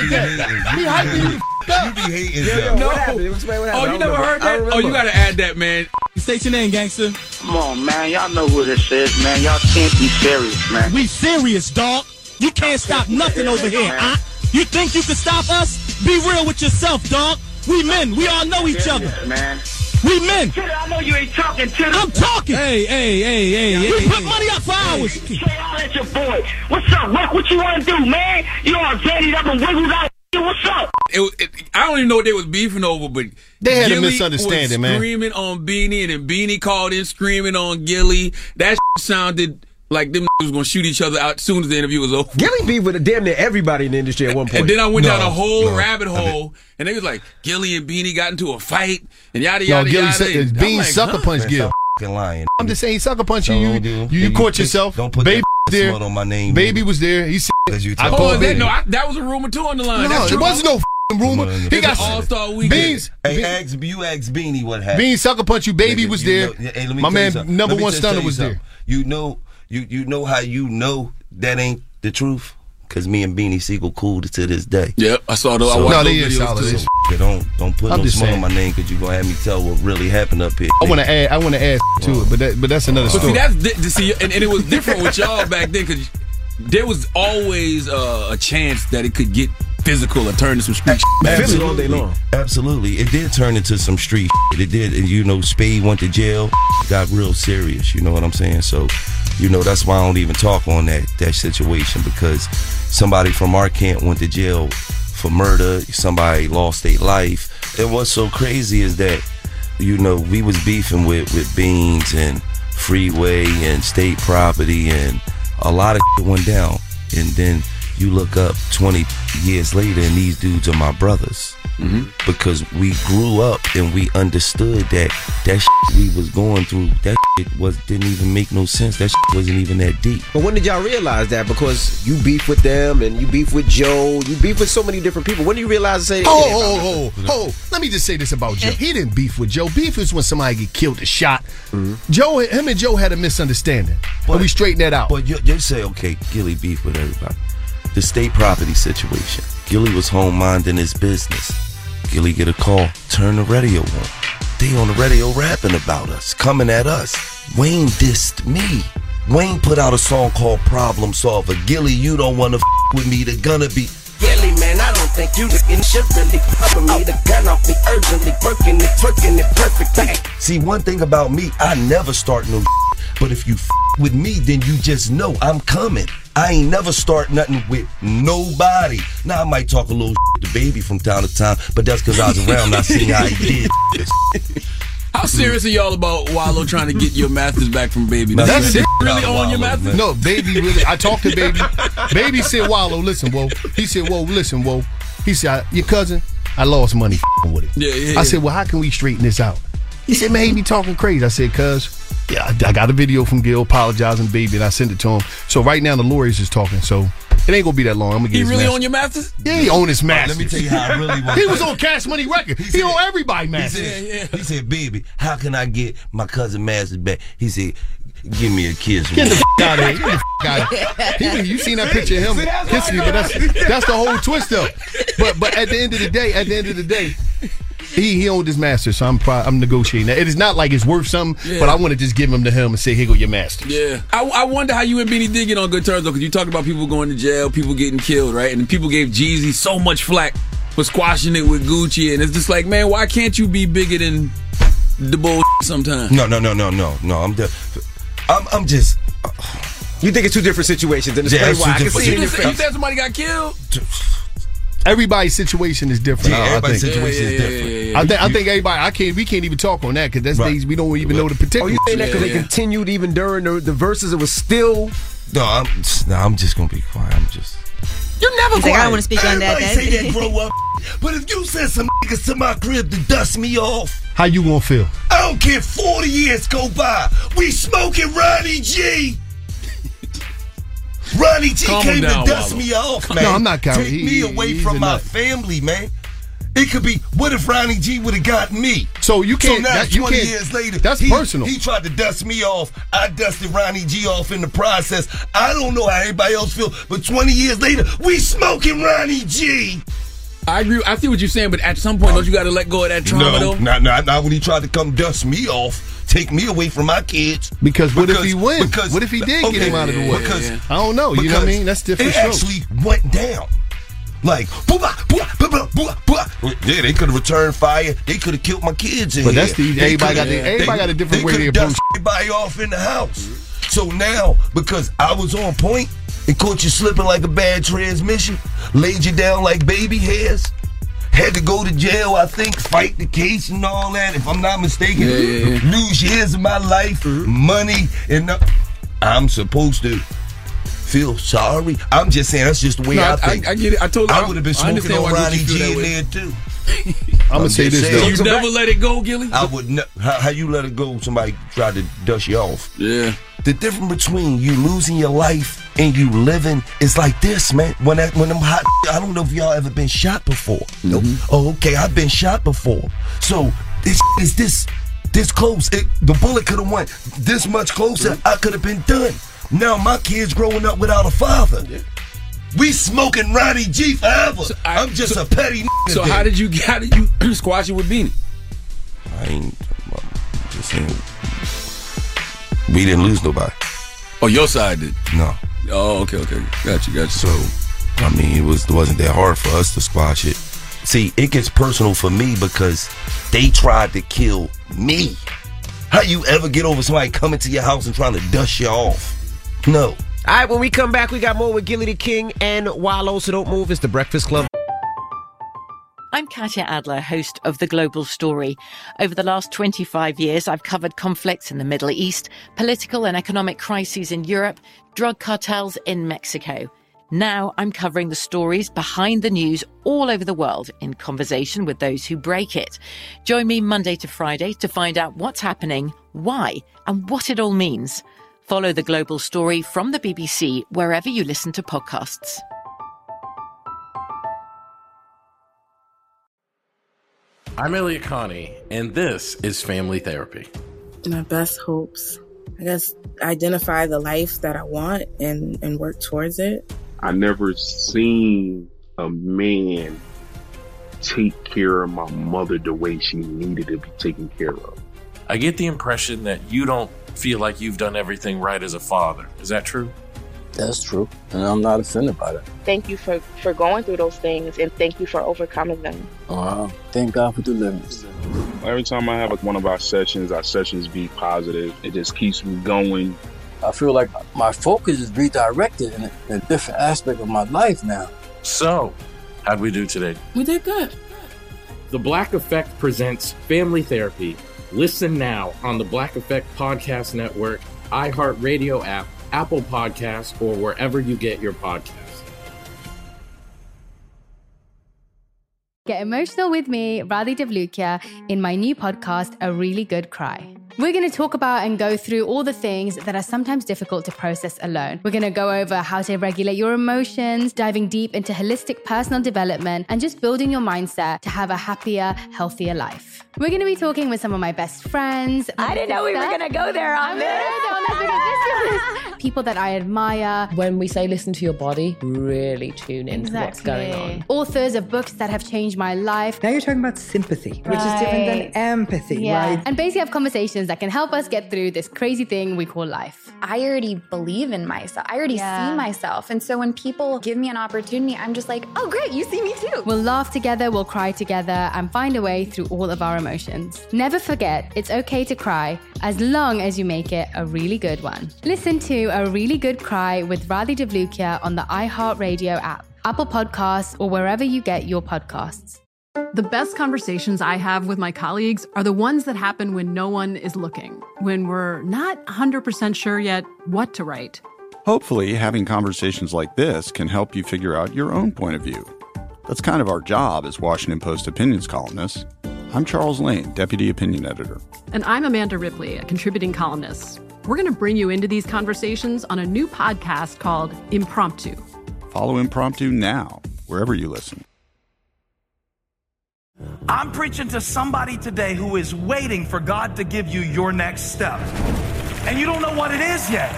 He hyping you. You be hating No. What happened? Explain what happened. Oh, you never heard that? Oh, you gotta add that, man. State your name, gangster. Come on, man. Y'all know who this is, man. Y'all can't be serious, man. We serious, dog. You can't stop nothing over here, huh? You think you can stop us? Be real with yourself, dog. We men. We all know each other. Man. We men. I know you ain't talking to them. I'm talking. Hey. We put money up for hours. Say all at your boy. What's up, Rock? What you want to do, man? You all jetted up and wiggled out. What's up? I don't even know what they was beefing over, but they had Gilly a misunderstanding, was man. Screaming on Beanie, and then Beanie called in screaming on Gilly. That sounded like them was gonna shoot each other out as soon as the interview was over. Gilly beef with damn near everybody in the industry at one point. And then I went down a whole rabbit hole, and they was like, Gilly and Beanie got into a fight, and yada yada yada. Bean sucker punch Gil. Lying. I'm just saying he sucker punch you. You caught yourself. Don't put Baby that there. on my name. Baby was there. He said, I called Baby. That was a rumor too on the line. No, it wasn't no rumor. He got All-Star Weekend. Beans. Hey, you ask Beanie what happened. Bean sucker punch you. Baby was there. My man, number one stunner was there. You know how you know that ain't the truth? Because me and Beanie Siegel cool to this day. Yep, I saw those. I watched those videos too. Don't put no smoke on my name because you're gonna have me tell what really happened up here. I want to add to it, but that's another story. See, and it was different with y'all back then because there was always a chance that it could get physical or turn to some street shit. All day long. Absolutely. It did turn into some street shit. It did. And, Spade went to jail, got real serious. You know what I'm saying? So, that's why I don't even talk on that situation because somebody from our camp went to jail for murder. Somebody lost their life. And what's so crazy is that, we was beefing with Beans and Freeway and State Property and a lot of shit went down. And then you look up 20 years later and these dudes are my brothers. Mm-hmm. Because we grew up and we understood that shit we was going through, that shit didn't even make no sense. That shit wasn't even that deep. But when did y'all realize that? Because you beef with them and you beef with Joe, you beef with so many different people. When do you realize and say, let me just say this about Joe. He didn't beef with Joe. Beef is when somebody get killed or shot. Mm-hmm. Him and Joe had a misunderstanding. But we straightened that out. But you say, okay, Gilly beef with everybody. The State Property situation. Gilly was home minding his business. Gilly get a call, turn the radio on. They on the radio rapping about us, coming at us. Wayne dissed me. Wayne put out a song called Problem Solver. Gilly, you don't wanna with me, the gonna be Gilly, man, I don't think you should really cover me. The gun off me urgently, working it, twerking it perfect. Bang. See, one thing about me, I never start no but if you with me, then you just know I'm coming. I ain't never start nothing with nobody. Now I might talk a little to Baby from time to time, but that's because I was around and I seen how he did. How serious are y'all about Wallow trying to get your masters back from Baby? That's it. Really on your masters? No, Baby really. I talked to Baby. Baby said, Wallow, listen, whoa. He said, whoa, listen, whoa. He said, your cousin, I lost money with it. Yeah. I said, well, how can we straighten this out? He said, man, he be talking crazy. I said, cuz, yeah, I got a video from Gil apologizing, Baby, and I sent it to him. So right now the lawyers is talking. So it ain't gonna be that long. I'm gonna get he his really masters. on your masters? Yeah, he on his masters. Let me tell you how I really was. He was on Cash Money Records. He on everybody masters. He said, Baby, how can I get my cousin masters back? He said, give me a kiss. Get the out of here. Get the out of here. You seen that picture of him kissing me, but that's the whole twist though. But at the end of the day, he owned his master, so I'm negotiating that. It is not like it's worth something, but I want to just give him to him and say, here go your master. Yeah. I wonder how you and Beanie did get on good terms, though, because you talk about people going to jail, people getting killed, right? And people gave Jeezy so much flack for squashing it with Gucci, and it's just like, man, why can't you be bigger than the bull sometimes? No. I'm just... You think it's two different situations, and explain why. I can see it in your face. You said somebody got killed? Everybody's situation is different. Yeah, everybody's situation is different. I think everybody. We can't even talk on that because that's things we don't even know the particulars. Oh, you saying that because they continued even during the verses? It was still. No, I'm just gonna be quiet. You're never quiet. I don't want to speak on that. Everybody say that grow up. But if you send some niggas to my crib to dust me off, how you gonna feel? I don't care. 40 years go by. We smoking Ronnie G. Ronnie G came to dust me off, man. No, I'm not counting. Take me away from my family, man. It could be, what if Ronnie G would have got me? So you can't. So now, that, you 20 can't, years later, that's personal. He tried to dust me off. I dusted Ronnie G off in the process. I don't know how everybody else feel, but 20 years later, we smoking Ronnie G. I agree. I see what you're saying, but at some point, don't you got to let go of that trauma, though? Not when he tried to come dust me off, take me away from my kids. What if he wins? What if he did get him out of the way? I don't know. You know what I mean? That's different. It actually went down. Like, yeah, they could have returned fire. They could have killed my kids in but here. That's everybody got a different way to approach. Everybody off in the house. So now, because I was on point and caught you slipping like a bad transmission, laid you down like baby hairs, had to go to jail, I think, fight the case and all that, if I'm not mistaken, lose years of my life, money, and I'm supposed to feel sorry. I'm just saying that's just the way I think. I get it. I would have been smoking on Ronnie G in there too. I'm gonna say this though. You never let it go, Gilly? I would. How you let it go? Somebody tried to dust you off. Yeah. The difference between you losing your life and you living is like this, man. When them hot, I don't know if y'all ever been shot before. Nope. Oh, okay, I've been shot before. So this is this close. The bullet could have went this much closer. I could have been done. Now my kid's growing up without a father. Yeah. We smoking Ronnie G forever. So I'm just a petty. So how did you squash it with Beanie? I ain't just saying. We didn't lose nobody. Oh, your side did? No. Oh, okay. Got you. So, I mean, it wasn't that hard for us to squash it. See, it gets personal for me because they tried to kill me. How you ever get over somebody coming to your house and trying to dust you off? No. All right, when we come back, we got more with Gilly the King and Wallow, so don't move. It's The Breakfast Club. I'm Katya Adler, host of The Global Story. Over the last 25 years, I've covered conflicts in the Middle East, political and economic crises in Europe, drug cartels in Mexico. Now I'm covering the stories behind the news all over the world in conversation with those who break it. Join me Monday to Friday to find out what's happening, why, and what it all means. Follow The Global Story from the BBC wherever you listen to podcasts. I'm Elliot Connie, and this is Family Therapy. My best hopes, I guess, identify the life that I want and work towards it. I never seen a man take care of my mother the way she needed to be taken care of. I get the impression that you don't feel like you've done everything right as a father. Is that true? That's true, and I'm not offended by that. Thank you for going through those things, and thank you for overcoming them. Wow. Thank God for deliverance. Every time I have one of our sessions be positive. It just keeps me going. I feel like my focus is redirected in a different aspect of my life now. So, how'd we do today? We did good. The Black Effect presents Family Therapy. Listen now on the Black Effect Podcast Network, iHeartRadio app, Apple Podcasts, or wherever you get your podcasts. Get emotional with me, Radhi Devlukia, in my new podcast, A Really Good Cry. We're going to talk about and go through all the things that are sometimes difficult to process alone. We're going to go over how to regulate your emotions, diving deep into holistic personal development, and just building your mindset to have a happier, healthier life. We're going to be talking with some of my best friends. I didn't know we were going to go there on this. People that I admire. When we say listen to your body, really tune into what's going on. Authors of books that have changed my life. Now you're talking about sympathy, which is different than empathy, right? And basically have conversations that can help us get through this crazy thing we call life. I already believe in myself. I already see myself. And so when people give me an opportunity, I'm just like, oh, great, you see me too. We'll laugh together, we'll cry together, and find a way through all of our emotions. Never forget, it's okay to cry as long as you make it a really good one. Listen to A Really Good Cry with Radhi Devlukia on the iHeartRadio app, Apple Podcasts, or wherever you get your podcasts. The best conversations I have with my colleagues are the ones that happen when no one is looking, when we're not 100% sure yet what to write. Hopefully, having conversations like this can help you figure out your own point of view. That's kind of our job as Washington Post opinions columnists. I'm Charles Lane, Deputy Opinion Editor. And I'm Amanda Ripley, a contributing columnist. We're going to bring you into these conversations on a new podcast called Impromptu. Follow Impromptu now, wherever you listen. I'm preaching to somebody today who is waiting for God to give you your next step. And you don't know what it is yet.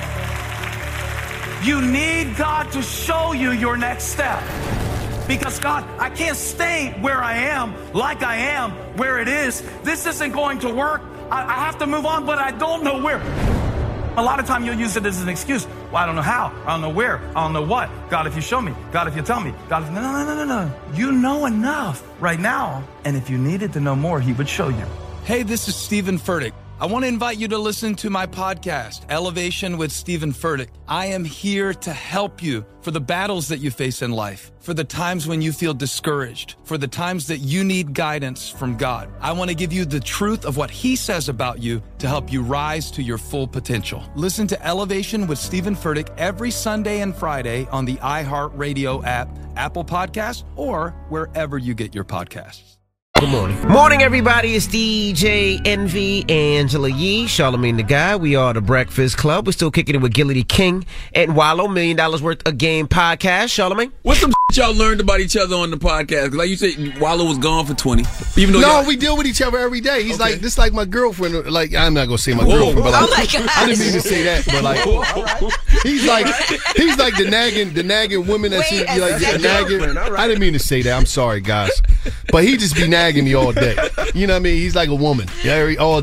You need God to show you your next step. Because God, I can't stay where I am, like I am, where it is. This isn't going to work. I have to move on, but I don't know where. A lot of time you'll use it as an excuse. Well, I don't know how. I don't know where. I don't know what. God, if you show me. God, if you tell me. God, if... No. You know enough right now. And if you needed to know more, he would show you. Hey, this is Stephen Furtick. I want to invite you to listen to my podcast, Elevation with Stephen Furtick. I am here to help you for the battles that you face in life, for the times when you feel discouraged, for the times that you need guidance from God. I want to give you the truth of what he says about you to help you rise to your full potential. Listen to Elevation with Stephen Furtick every Sunday and Friday on the iHeartRadio app, Apple Podcasts, or wherever you get your podcasts. Good morning. Morning, everybody. It's DJ Envy, Angela Yee, Charlamagne the Guy. We are the Breakfast Club. We're still kicking it with Gilly the King and Wallow, $1 Million Worth of Game podcast. Charlamagne? What's some y'all learned about each other on the podcast? Because like you said, Wallow was gone for 20. Even though we deal with each other every day. He's like, this like my girlfriend. Like, I'm not going to say my girlfriend, but like, I didn't mean to say that. But like, he's like the nagging woman that she like nagging. I didn't mean to say that. I'm sorry, guys. But he just be nagging me all day. You know what I mean? He's like a woman. All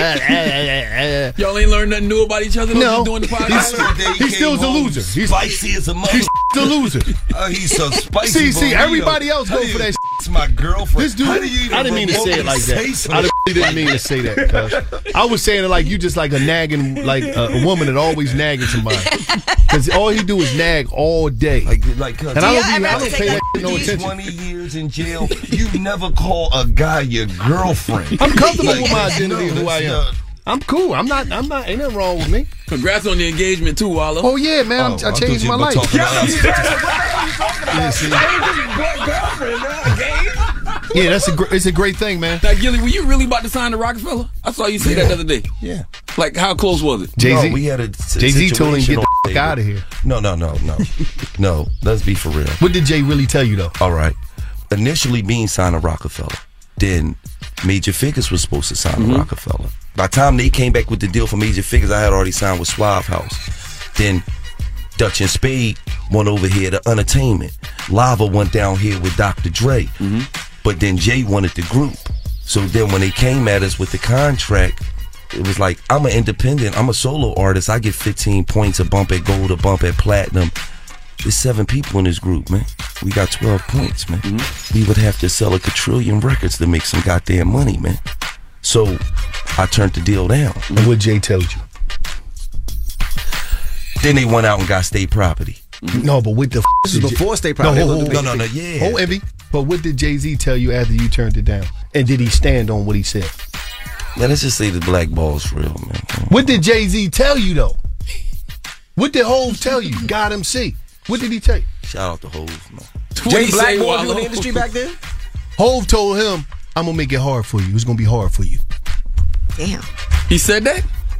day. Y'all ain't learned nothing new about each other? No. Doing the podcast? He's still a loser. He's spicy as a mother. He's still a loser. He's so spicy. See, everybody else go for that. It's my girlfriend. This dude, I didn't mean to say it like that. I really didn't mean to say that. Cuz I was saying it like you just like a nagging, like a woman that always nagging somebody. Because all he do is nag all day. Like, and I don't pay that no attention. 20 years in jail. You never call a guy your girlfriend. I'm comfortable with my identity and who I am. I'm cool. I'm not. Ain't nothing wrong with me. Congrats on the engagement too, Wallow. Oh yeah, man. I changed my life. Yeah, it's a great thing, man. Now, Gilly, were you really about to sign to Rockefeller? I saw you say that the other day. Yeah. Like, how close was it? Jay-Z. No, we had a Jay-Z told him get the fuck out of here. No. No, let's be for real. What did Jay really tell you though? All right. Initially being signed to Rockefeller. Then Major Figures was supposed to sign to Rockefeller. By the time they came back with the deal for Major Figures, I had already signed with Suave House. Then Dutch and Spade went over here to Entertainment. Lava went down here with Dr. Dre. But then Jay wanted the group. So then when they came at us with the contract, it was like, I'm an independent. I'm a solo artist. I get 15 points, a bump at gold, a bump at platinum. There's 7 people in this group, man. We got 12 points, man. We would have to sell 1 quadrillion records to make some goddamn money, man. So I turned the deal down. And what Jay told you? Then they went out and got state property. No, but what the This is before state property. No, yeah. Oh, Envy. But what did Jay-Z tell you after you turned it down? And did he stand on what he said? Man, let's just say the black ball's real, man. What did Jay-Z tell you, though? What did Hov tell you? God MC. What did he tell you? Shout out to Hov, man. Jay blackballed you in the industry back then? Hov told him, I'm going to make it hard for you. It's going to be hard for you. Damn. He said that?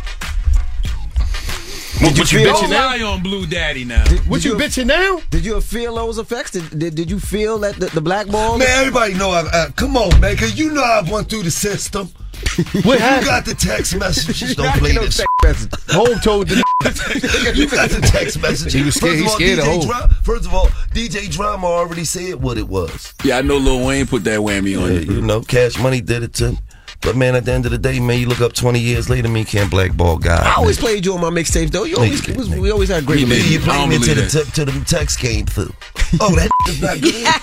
What you bitching now? Lie on Blue Daddy now. What you bitching now? Did you feel those effects? Did you feel that the blackball? Man, everybody know. Come on, man, because you know I went through the system. What happened? You got the text messages. Don't play this. Hov told the You got the text messages. He was scared. He's scared of Hov. First of all, DJ Drama already said what it was. Yeah, I know Lil Wayne put that whammy on it. You know, Cash Money did it too. But man, at the end of the day, man, you look up 20 years later, me can't blackball God. I always played you on my mixtapes, though. We always had great relations. You played me till the text came through. Oh, that is not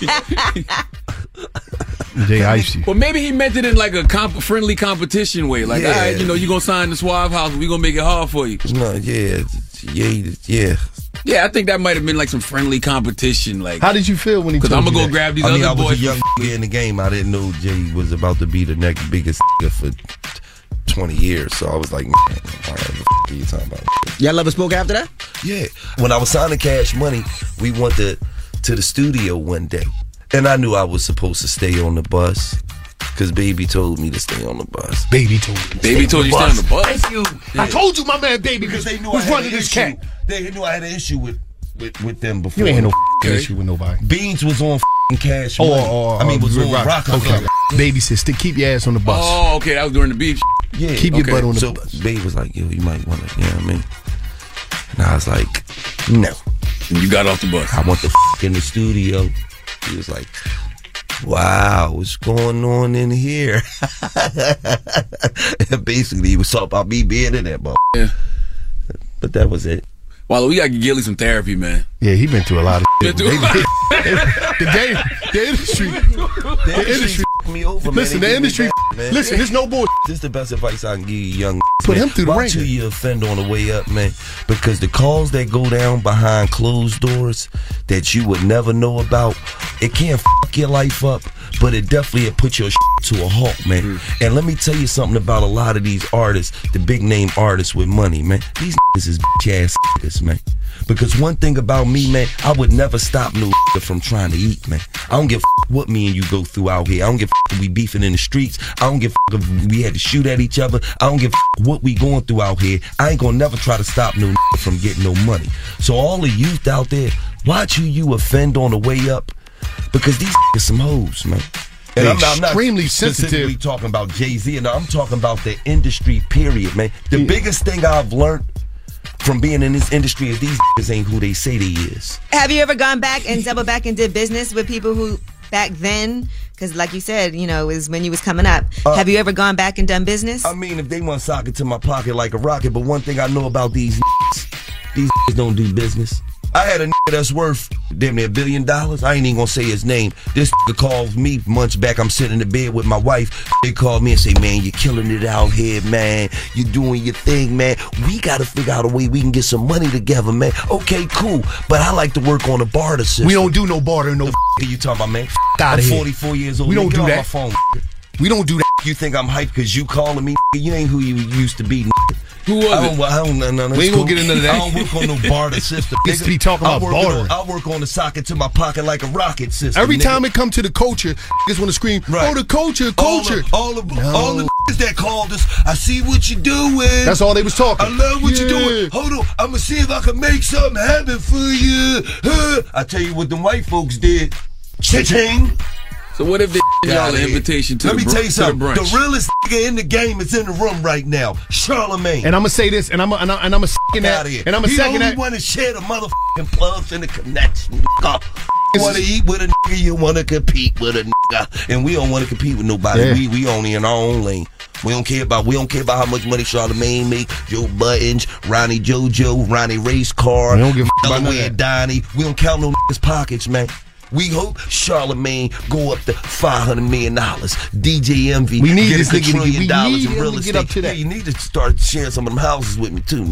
good. Jay iced you. Well, maybe he meant it in like a friendly competition way. Like, all right, you know, you're going to sign the Suave House, we're going to make it hard for you. No, yeah. Yeah, I think that might have been like some friendly competition. Like, how did you feel when he told you? Because I'm going to go grab these other boys. I was a young in the game. I didn't know Jay was about to be the next biggest for 20 years. So I was like, man, all right, what the are you talking about? Y'all ever spoke after that? Yeah. When I was signing Cash Money, we went to the studio one day. And I knew I was supposed to stay on the bus. Because Baby told me to stay on the bus. Baby told you. Baby told you to stay on the bus? Thank you. Yeah. I told you my man Baby because they knew I had an issue. They knew I had an issue with them before. You ain't had no issue with nobody. Beans was on Cash Money. Was on Rockefeller. babysit. Keep your ass on the bus. Oh, okay. That was during the beef. Yeah. Keep your butt on the so bus. Babe was like, yo, you might want to, you know what I mean? And I was like, no. And you got off the bus. I want the in the studio. He was like, wow, what's going on in here? And basically, he was talking about me being in that, yeah. But that was it. Well, we got to get Gilly some therapy, man. Yeah, he been through a lot of shit. The industry. Me over, listen, man. the industry. Man. Listen, there's no bullshit. This is the best advice I can give you, young. Put man. him through the Watch ringer. who you offend on the way up, man. Because the calls that go down behind closed doors that you would never know about, it can't fuck your life up, but it definitely put your to a halt, man. And let me tell you something about a lot of these artists, the big name artists with money, man. These is bitch ass niggas, man. Because one thing about me, man, I would never stop no from trying to eat, man. I don't give a what me and you go through out here. I don't give a if we beefing in the streets. I don't give a if we had to shoot at each other. I don't give a what we going through out here. I ain't gonna never try to stop no from getting no money. So all the youth out there, watch who you offend on the way up, because these is some hoes, man. And I'm not extremely specifically sensitive. talking about Jay-Z, and I'm talking about the industry, period, man. The biggest thing I've learned from being in this industry is these ain't who they say they is. Have you ever gone back and double back and did business with people who back then, because like you said, you know, it was when you was coming up. Have you ever gone back and done business? I mean, if they want to sock it to my pocket like a rocket, but one thing I know about these don't do business. I had a nigga that's worth damn near $1 billion. I ain't even gonna say his name. This nigga calls me months back. I'm sitting in the bed with my wife. They called me and say, man, you're killing it out here, man. You're doing your thing, man. We gotta figure out a way we can get some money together, man. Okay, cool. But I like to work on a barter system. We don't do no barter, no. What are you talking about, man? Outta I'm here. 44 years old. We don't Get do off that. My phone. We don't do that. You think I'm hyped because you calling me? You ain't who you used to be. Who was I don't, no, We ain't gonna get into that. I don't work on no barter system. Used to be talking about bartering. I work on the socket to my pocket like a rocket system. Every nigga. time it come to the culture, niggas want to scream, Right. oh, the culture. All the niggas that called us, I see what you're doing. That's all they was talking. I love what you're doing. Hold on, I'm gonna see if I can make something happen for you. I tell you what them white folks did. Cha-ching. So what if they y'all an invitation to Let me tell you something. the brunch? The realest nigga in the game is in the room right now, Charlamagne. And I'm gonna say this, and I'm a second that, and I'm a second that. You want to share the motherfucking plugs and the connection. You want to eat with a nigga, you want to compete with a nigga, and we don't want to compete with nobody. Yeah. We only in our own lane. We don't care about how much money Charlamagne make, Joe Buttons, Ronnie JoJo, Ronnie Race Car, We don't give a about none of Delaware that. Donnie. We don't count no niggas' pockets, man. We hope Charlamagne go up to $500 million. DJ Envy, We need get this $1 nigga to trillion get- we need in him real to estate. get up to that. Yeah, you need to start sharing some of them houses with me too.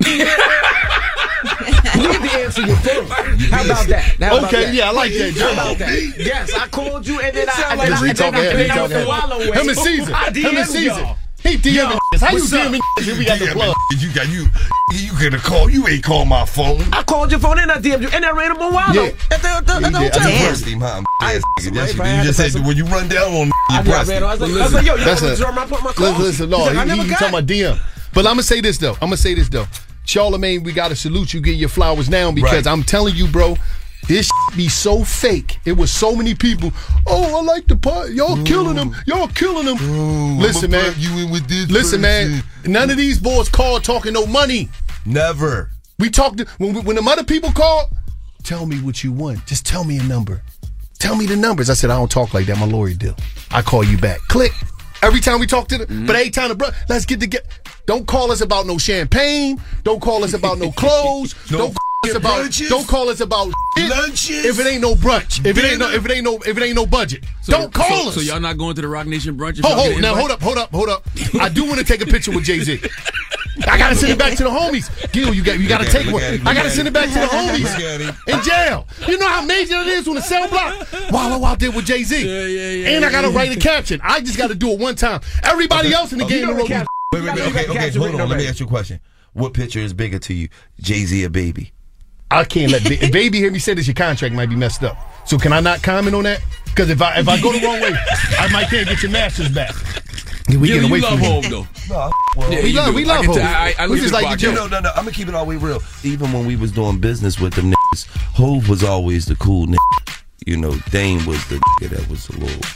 You need to answer your phone. How about that? How about Okay, that? yeah, I like that. How about that? Yes, I called you and then I Him and Caesar. Him and Caesar. He DMing niggas. How you DMing niggas if we got the plug? You gonna call? You ain't call my phone. I called your phone and I DM'd you and I ran him on Wallow at the hotel. Pressed him, huh? You just said when you run down on you pressed him. I was like, yo, you That's want a- to I put my call? Listen, no, I never he got talking about DM. But I'm gonna say this though. Charlamagne, we gotta salute you, get your flowers now, because Right. I'm telling you, bro, this be so fake. It was so many people. Oh, I like the part. Y'all killing them. Y'all killing them. Listen, man. You in with this Listen, man. None of these boys called talking no money. Never. We talked when the other people called. Tell me what you want. Just tell me a number. Tell me the numbers. I said I don't talk like that. My lawyer deal. I call you back. Click. Every time we talk to them, but every time the bro, let's get together. Don't call us about no champagne. Don't call us about no clothes. Don't call us about shit lunches. if it ain't no brunch. If it ain't no budget. Don't call us. So y'all not going to the Rock Nation brunch? Hold up. I do want to take a picture with Jay-Z. I gotta send it back to the homies. Gil, you gotta take one. I gotta send it back to the homies in jail. You know how major it is on the cell block? Wallow out there with Jay-Z. And I gotta write a caption. I just gotta do it one time. Everybody else in the game. Wait, okay, hold on. Let me ask you a question. What picture is bigger to you, Jay-Z or Baby? I can't let if Baby hear me say this. Your contract might be messed up. So can I not comment on that? Because if I go the wrong way, I might can't get your masters back. We Gilly, get away you from love him. Hov, though. No, we love Hov. I We listen just to like the podcasts. joke. No, I'm gonna keep it all the way real. Even when we was doing business with them niggas, Hov was always the cool nigga. You know, Dame was the nigga that was a little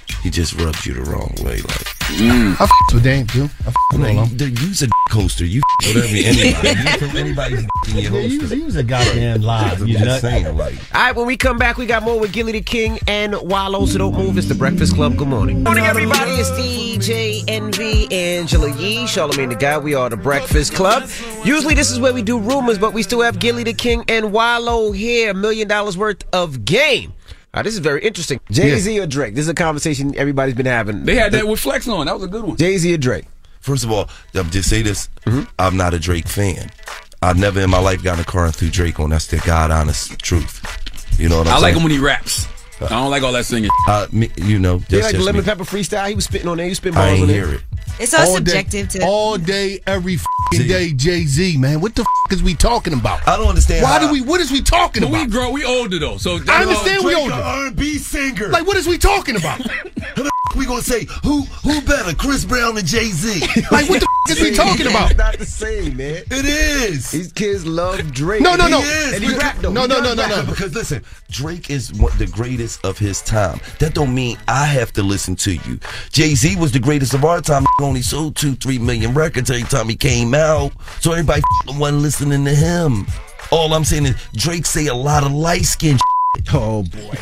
he just rubs you the wrong way. Like, I f with Dame too. I f with all of them. Use a coaster. You whatever anybody. You from anybody's in your holster. Use a goddamn lie. I'm just saying, like. All right, when we come back, we got more with Gilly the King and Wallow, so don't move. It's the Breakfast Club. Good morning. Good morning, everybody. It's DJ Envy, Angela Yee, Charlamagne the Guy. We are the Breakfast Club. Usually this is where we do rumors, but we still have Gilly the King and Wallow here. $1 million worth of game. This is very interesting. Jay-Z or Drake? This is a conversation everybody's been having. They had that with Flex on. That was a good one. Jay-Z or Drake? First of all, I'll just say this. I'm not a Drake fan. I've never in my life got in a car and threw Drake on. That's the God honest truth. You know what I'm saying? I like him when he raps. I don't like all that singing. You know, They that's like the just Lemon me. Pepper freestyle. He was spitting on there. You spit I balls ain't on hear there. it. It's all subjective to all day, every f***ing day. Jay-Z, man, what the f*** is we talking about? I don't understand. What is we talking But about? we grow. We older though. So I understand we Drake, older. R&B singer. Like, what is we talking about? How the f- we gonna say who better, Chris Brown or Jay-Z? Like, what the f*** is we talking about? It's not the same, man. It is. These kids love Drake. No. He is. And he rap though. No. Because listen, Drake is the greatest of his time. That don't mean I have to listen to you. Jay-Z was the greatest of our time. He only sold 2-3 million records every time he came out. So everybody wasn't listening to him. All I'm saying is Drake say a lot of light-skinned shit. Oh boy.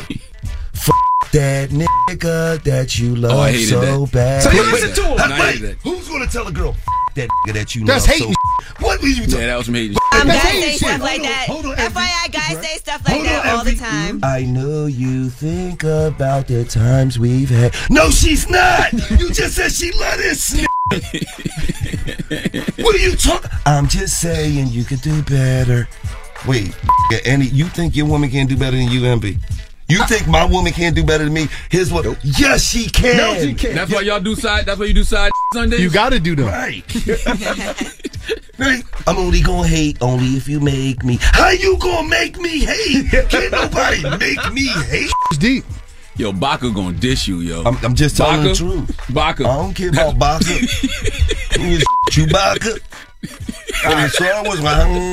That nigga that you love I hated so that. bad. So you listen to him. I hated that. Who's gonna tell a girl that nigga that you That's love hating so? What were you talking? Yeah, that was some hating. guys That's say hating stuff shit. like that. Hold on, FYI, guys say stuff like Hold that on, all the Envy. time. I know you think about the times we've had. No, she's not. You just said she let this. What are you talking? I'm just saying you could do better. Wait, Andy, you think your woman can't do better than you, Envy? You think my woman can't do better than me? Here's what. Nope. Yes, she can. No, she can't. That's why y'all do side. That's why you do side Sundays. You got to do them. Right. Right. I'm only gonna hate only if you make me. How you gonna make me hate? Can't nobody make me hate. It's deep. Yo, Baca gonna dish you, yo. I'm just telling Baca? the truth. Baca. I don't care about Baca. Who is Chewbacca? And the song was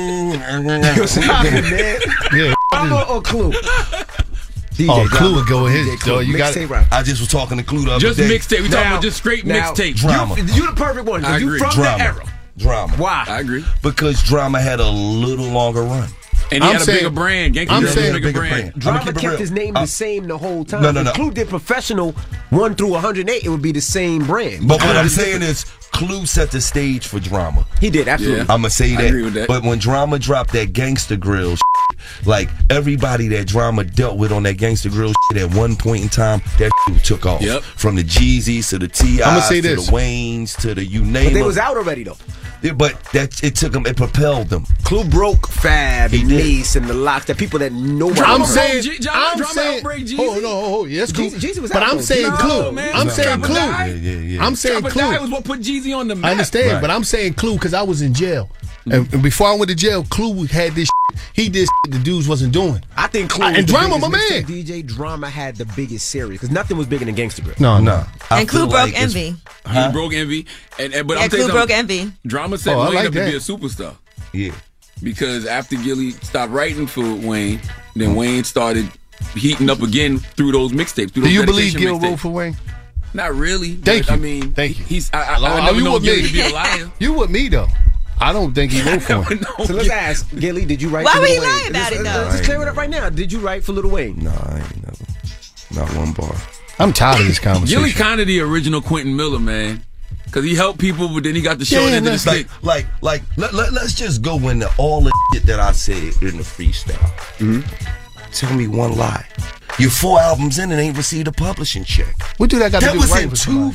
Yeah. I'm a Clue. DJ Oh, Drama. Clue would go in DJ his. Clue. So you got Mixtape it. rap. I just was talking to Clue the other Just day. mixtape. We talking about just straight mixtape. Drama. You the perfect one. 'Cause I you agree. from Drama. that era. Drama. Why? I agree. Because Drama had a little longer run. And he I'm had a saying- bigger brand. Gangsta I'm Grill saying had a bigger bigger brand. brand. Drama keep it kept real. his name the same the whole time. No. If Clue did Professional 1 through 108, it would be the same brand. But what I'm saying is, Clue set the stage for Drama. He did, absolutely. Yeah. I'm gonna say that. I agree with that. But when Drama dropped that Gangsta Grill, like everybody that Drama dealt with on that Gangsta Grill at one point in time, that took off. Yep. From the Jeezys to the T.I.s I'ma say to this. the Waynes to the you name But they them. was out already, though. Yeah, but that it took them, it propelled them. Clue broke Fab He and did. Mace and the Locks, the people that nobody I'm knows. saying, Drama I'm saying, outbreak Jeezy. hold on, yes, cool. Jeezy was But out, I'm though. saying No, Clue. man. I'm No. saying Trapper Clue. died. Yeah. I'm saying Trapper Clue. Died was what put Jeezy on the map. I understand, Right. but I'm saying Clue because I was in jail. And before I went to jail, Clue had this shit. He did shit the dudes wasn't doing. I think Clue And was the Drama, biggest my man. mixtape DJ. Drama had the biggest series because nothing was bigger than Gangsta Grill. No. I And Clue feel broke like it's- Envy. He broke Envy, but Yeah, I'm telling Clue you broke something. Envy. Drama set Oh, I Wayne like up to that. be a superstar Yeah. because after Gilly stopped writing for Wayne, then Wayne started heating up again through those mixtapes. Do you believe Gil wrote for Wayne? Not really. Thank but, you. I mean, Thank you. He's. I Oh, never you know with Gilly me. to be a liar. You with me though? I don't think he wrote for him. So let's ask, Gilly, did you write Why for would Lil he Wayne? lie about it, though? Just clear it up right now. Did you write for Lil Wayne? No, I ain't never. Not one bar. I'm tired of this conversation. Gilly kind of the original Quentin Miller, man. Because he helped people, but then he got the short end of the stick. Let's just go into all the shit that I said in the freestyle. Tell me one lie. You're 4 albums in and ain't received a publishing check. What do that got to That do was with in writing for somebody?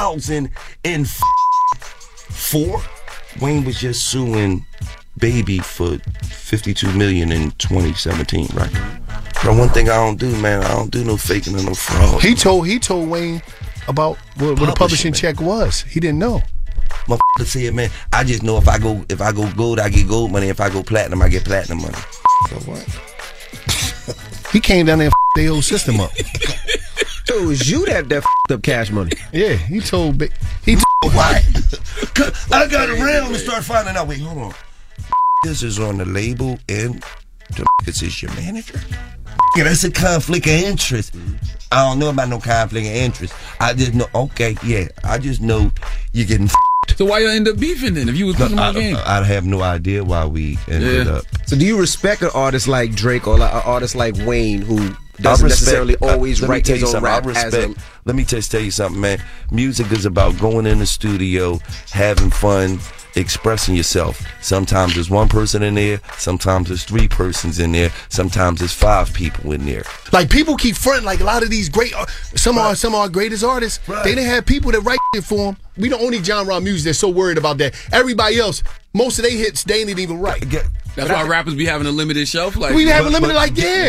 2004. Wayne was just suing Baby for $52 million in 2017, right? But one thing I don't do, man, I don't do no faking and no fraud. He told Wayne about what a publishing check was. He didn't know. Motherfucker said, man, I just know if I go gold, I get gold money. If I go platinum, I get platinum money. So what? He came down there and their whole system up. So it was you that f***ed up Cash Money. Yeah, he told. Why? I got around and started finding out. Wait, hold on. This is on the label and is your manager? That's a conflict of interest. I don't know about no conflict of interest. I just know, I just know you're getting So why you end up beefing then if you was putting my game? I have no idea why we ended up. So do you respect an artist like Drake or an artist like Wayne who doesn't necessarily always write his own rap? Let me just tell you something, man. Music is about going in the studio, having fun, expressing yourself. Sometimes there's one person in there, sometimes there's 3 persons in there, sometimes there's 5 people in there. Like people keep fronting like a lot of these great, some of our greatest artists, they didn't have people that write it for them. We the only genre of music that's so worried about that. Everybody else, most of their hits, they didn't even write. That's why rappers be having a limited shelf life. We have a limited,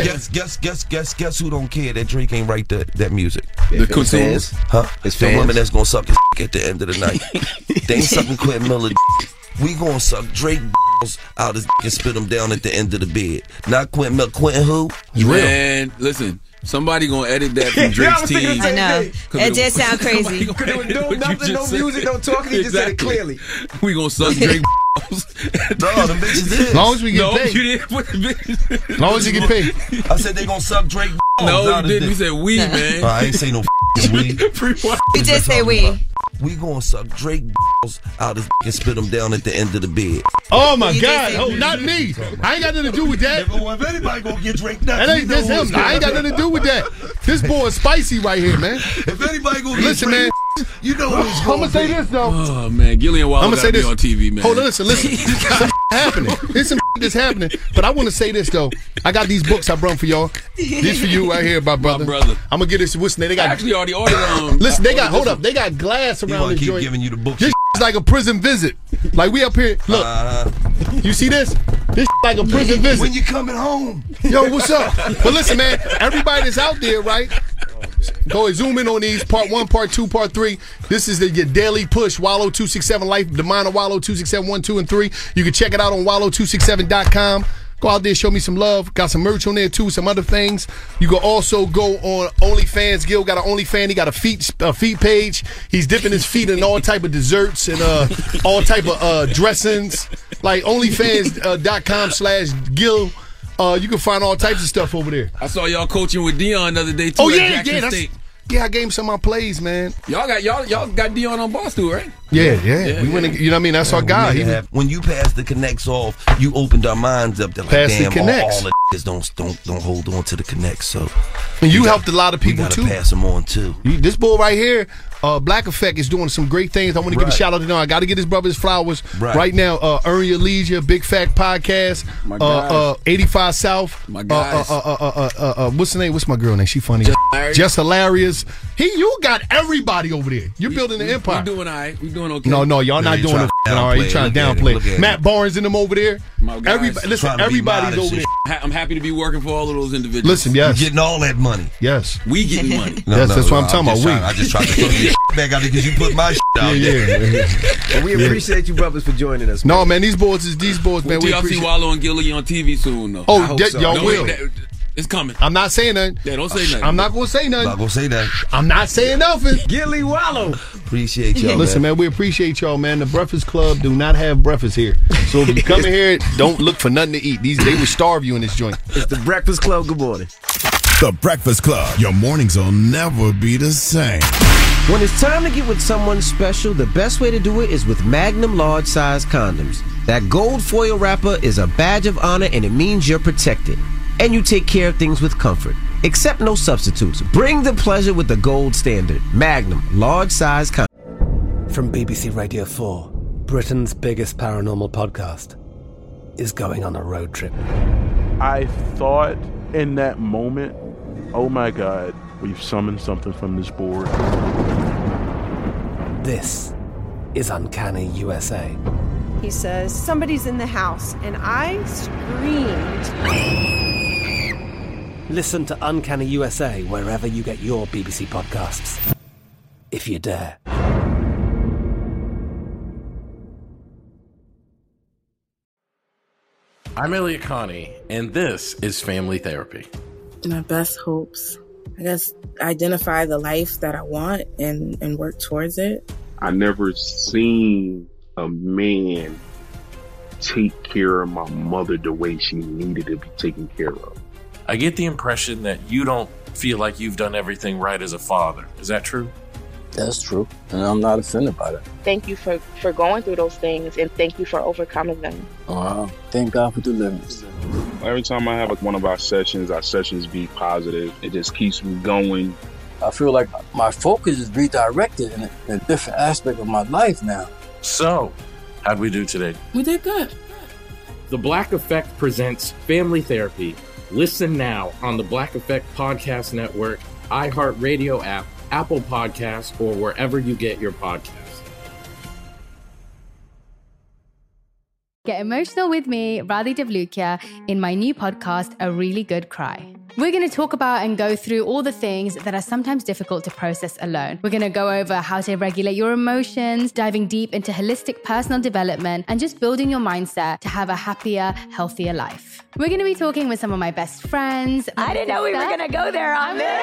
Guess who don't care that Drake ain't write that music? The consumers. Huh? The women that's gonna suck his at the end of the night. They ain't sucking Quentin Miller. We gonna suck Drake out his and spit him down at the end of the bed. Not Quentin Miller. Quentin who? Man, listen. Somebody gonna edit that from Drake's team. I know. It did sound crazy. No music, no talking. He just said it clearly. We gonna suck Drake. No, them bitches did. As long as we get paid. You didn't put the bitches. As long as you get paid. I said they gonna suck Drake. No, you didn't. We said we, man. I ain't say no we. We did say we. We gonna suck Drake out his and spit him down at the end of the bed. Oh my God! Oh, not me. I ain't got nothing to do with that. If anybody gonna get Drake nuts, that ain't this him. I ain't got nothing to do with that. This boy is spicy right here, man. If anybody gonna get listen, Drake, man. You know who's I'm gonna say this though. Oh man, Gillian Wallo gotta be on TV, man. Hold on, listen. Some happening. There's some that's happening. But I want to say this though. I got these books I brought for y'all. These for you right here, my brother. I'm gonna get this. They got. I actually already ordered them. Listen, they got. Hold up. They got glass around the keep joint. giving you the books. This is like a prison visit. Like we up here. Look, you see this? This like a prison visit. When you coming home? Yo, what's up? But listen, man. Everybody that's out there, right? Go and zoom in on these. Part 1, Part 2, Part 3. This is your daily push. Wallow 267 Life. The Mind of Wallow 267 1, 2, and 3. You can check it out on wallow267.com. Go out there, show me some love. Got some merch on there too, some other things. You can also go on OnlyFans. Gil got an OnlyFans. He got a feet page. He's dipping his feet in all type of desserts and all type of dressings. Like OnlyFans.com/Gil. You can find all types of stuff over there. I saw y'all coaching with Dion the other day too. Oh yeah. Yeah, I gave him some of my plays, man. Y'all got Dion on Barstool, right? Yeah. We went. You know what I mean? That's our guy. When you pass the connects off, you opened our minds up to like, pass damn, the connects. all the don't hold on to the connects. So, and you helped a lot of people too. Pass them on too. This boy right here, Black Effect, is doing some great things. I want to give a shout out to them. I got to get his brother his flowers right now. Earn Your Leisure, Big Fact Podcast, 85 South. My guys. What's the name? What's my girl name? She funny. Just hilarious. You got everybody over there. You're building an empire. We doing all right. We doing okay. No, y'all not doing it. All right, you trying to downplay. Matt Barnes and them over there. Everybody's over there. I'm happy to be working for all of those individuals. Listen, yes. You're getting all that money. Yes. We getting money. Yes, that's what I'm talking about. I just tried to throw your back out there because you put my out there. Well, we appreciate you brothers for joining us. No, man, these boys, man. Y'all see Wallow and Gilly on TV soon, though. Oh, y'all will. It's coming. I'm not saying nothing. Yeah, don't say nothing. I'm not going to say nothing. Not going to say that. I'm not saying nothing. Gilly Wallow. Appreciate y'all, Listen, man, we appreciate y'all, man. The Breakfast Club do not have breakfast here. So if you come in here, don't look for nothing to eat. They would starve you in this joint. It's the Breakfast Club. Good morning. The Breakfast Club. Your mornings will never be the same. When it's time to get with someone special, the best way to do it is with Magnum large size condoms. That gold foil wrapper is a badge of honor, and it means you're protected. And you take care of things with comfort. Accept no substitutes. Bring the pleasure with the gold standard. Magnum large size condoms. From BBC Radio 4, Britain's biggest paranormal podcast is going on a road trip. I thought in that moment, oh my God, we've summoned something from this board. This is Uncanny USA. He says, somebody's in the house, and I screamed. Listen to Uncanny USA wherever you get your BBC podcasts, if you dare. I'm Elliot Connie, and this is Family Therapy. My best hopes, I guess, identify the life that I want and work towards it. I never seen a man take care of my mother the way she needed to be taken care of. I get the impression that you don't feel like you've done everything right as a father. Is that true? That's true, and I'm not offended by that. Thank you for going through those things, and thank you for overcoming them. Wow. Thank God for deliverance. Every time I have one of our sessions be positive. It just keeps me going. I feel like my focus is redirected in a different aspect of my life now. So, how'd we do today? We did good. The Black Effect presents Family Therapy. Listen now on the Black Effect Podcast Network, iHeartRadio app, Apple Podcasts, or wherever you get your podcasts. Get emotional with me, Radhi Devlukia, in my new podcast, A Really Good Cry. We're going to talk about and go through all the things that are sometimes difficult to process alone. We're going to go over how to regulate your emotions, diving deep into holistic personal development, and just building your mindset to have a happier, healthier life. We're going to be talking with some of my best friends. I didn't know we were going to go there on this.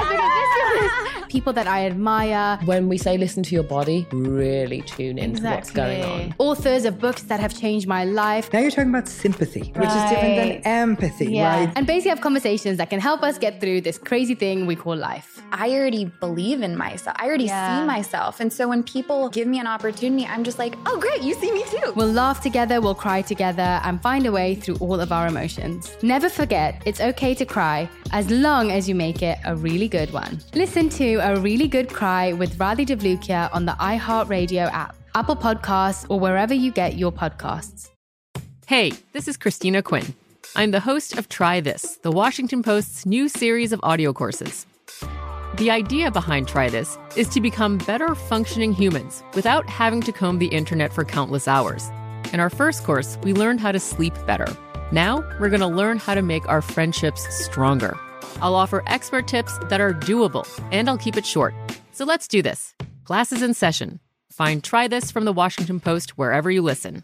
People that I admire. When we say listen to your body, really tune into what's going on. Authors of books that have changed my life. Now you're talking about sympathy, which is different than empathy, right? And basically have conversations that can help us get through this crazy thing we call life. I already believe in myself. I already see myself. And so when people give me an opportunity, I'm just like, oh, great, you see me too. We'll laugh together, we'll cry together, and find a way through all of our emotions. Never forget, it's okay to cry as long as you make it a really good one. Listen to A Really Good Cry with Radhi Devlukia on the iHeartRadio app, Apple Podcasts, or wherever you get your podcasts. Hey, this is Christina Quinn. I'm the host of Try This, the Washington Post's new series of audio courses. The idea behind Try This is to become better functioning humans without having to comb the internet for countless hours. In our first course, we learned how to sleep better. Now, we're going to learn how to make our friendships stronger. I'll offer expert tips that are doable, and I'll keep it short. So let's do this. Class is in session. Find Try This from the Washington Post wherever you listen.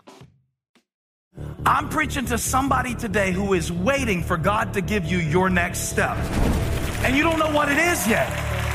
I'm preaching to somebody today who is waiting for God to give you your next step. And you don't know what it is yet.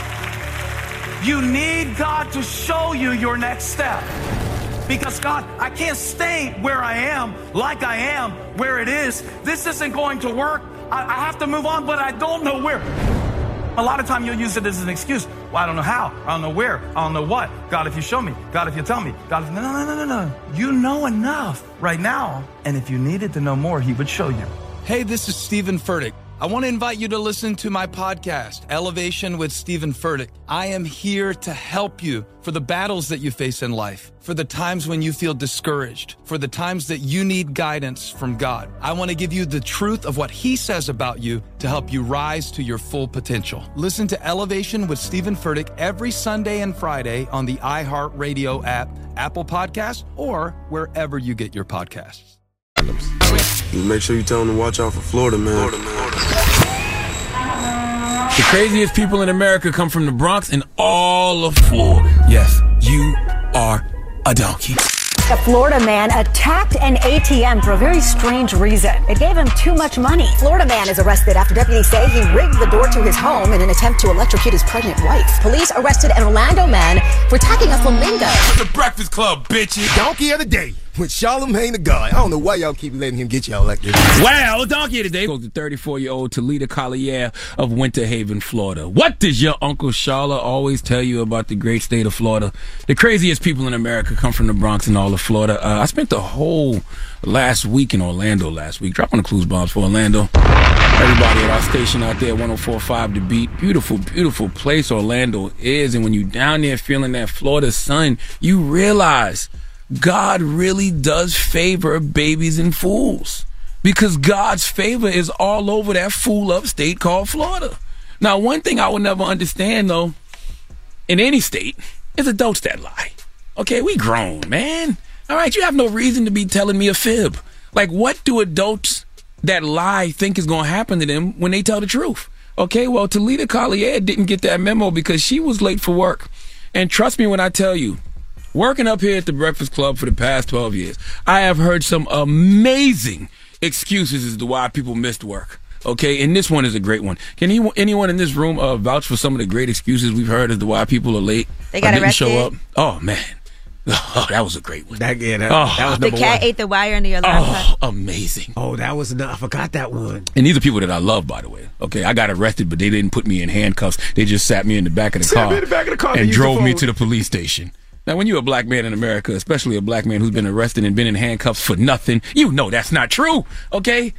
You need God to show you your next step. Because God, I can't stay where I am, like I am, where it is. This isn't going to work. I have to move on, but I don't know where. A lot of time you'll use it as an excuse. Well, I don't know how. I don't know where. I don't know what. God, if you show me. God, if you tell me. God, if... No. You know enough right now. And if you needed to know more, he would show you. Hey, this is Stephen Furtick. I want to invite you to listen to my podcast, Elevation with Stephen Furtick. I am here to help you for the battles that you face in life, for the times when you feel discouraged, for the times that you need guidance from God. I want to give you the truth of what he says about you to help you rise to your full potential. Listen to Elevation with Stephen Furtick every Sunday and Friday on the iHeartRadio app, Apple Podcasts, or wherever you get your podcasts. Make sure you tell them to watch out for Florida, man. The craziest people in America come from the Bronx and all of Florida. Yes, you are a donkey. A Florida man attacked an ATM for a very strange reason. It gave him too much money. Florida man is arrested after deputies say he rigged the door to his home in an attempt to electrocute his pregnant wife. Police arrested an Orlando man for attacking a flamingo. It's the Breakfast Club, bitches. Donkey of the day with Charlamagne the God. I don't know why y'all keep letting him get y'all like this. Wow, donkey of the day goes to 34-year-old Talita Collier of Winter Haven, Florida. What does your Uncle Charla always tell you about the great state of Florida? The craziest people in America come from the Bronx and all of Florida. I spent the whole last week in Orlando last week, dropping the clues bombs for Orlando. Everybody at our station out there, 104.5 The Beat. Beautiful, beautiful place Orlando is. And when you're down there feeling that Florida sun, you realize God really does favor babies and fools, because God's favor is all over that fool upstate called Florida. Now, one thing I would never understand, though, in any state, is adults that lie. Okay, we grown, man. All right, you have no reason to be telling me a fib. Like, what do adults that lie think is going to happen to them when they tell the truth? Okay, well, Talita Collier didn't get that memo because she was late for work. And trust me when I tell you, working up here at the Breakfast Club for the past 12 years, I have heard some amazing excuses as to why people missed work. Okay, and this one is a great one. Can anyone in this room vouch for some of the great excuses we've heard as to why people are late they got or didn't arrested. show up? Oh, man. Oh, that was a great one. That was The number cat one. ate the wire under your laptop. Oh, amazing. Oh, that was I forgot that one. And these are people that I love, by the way. Okay, I got arrested, but they didn't put me in handcuffs. They just sat me in the back of the car and drove me to the police station. Now, when you're a black man in America, especially a black man who's been arrested and been in handcuffs for nothing, you know that's not true, okay?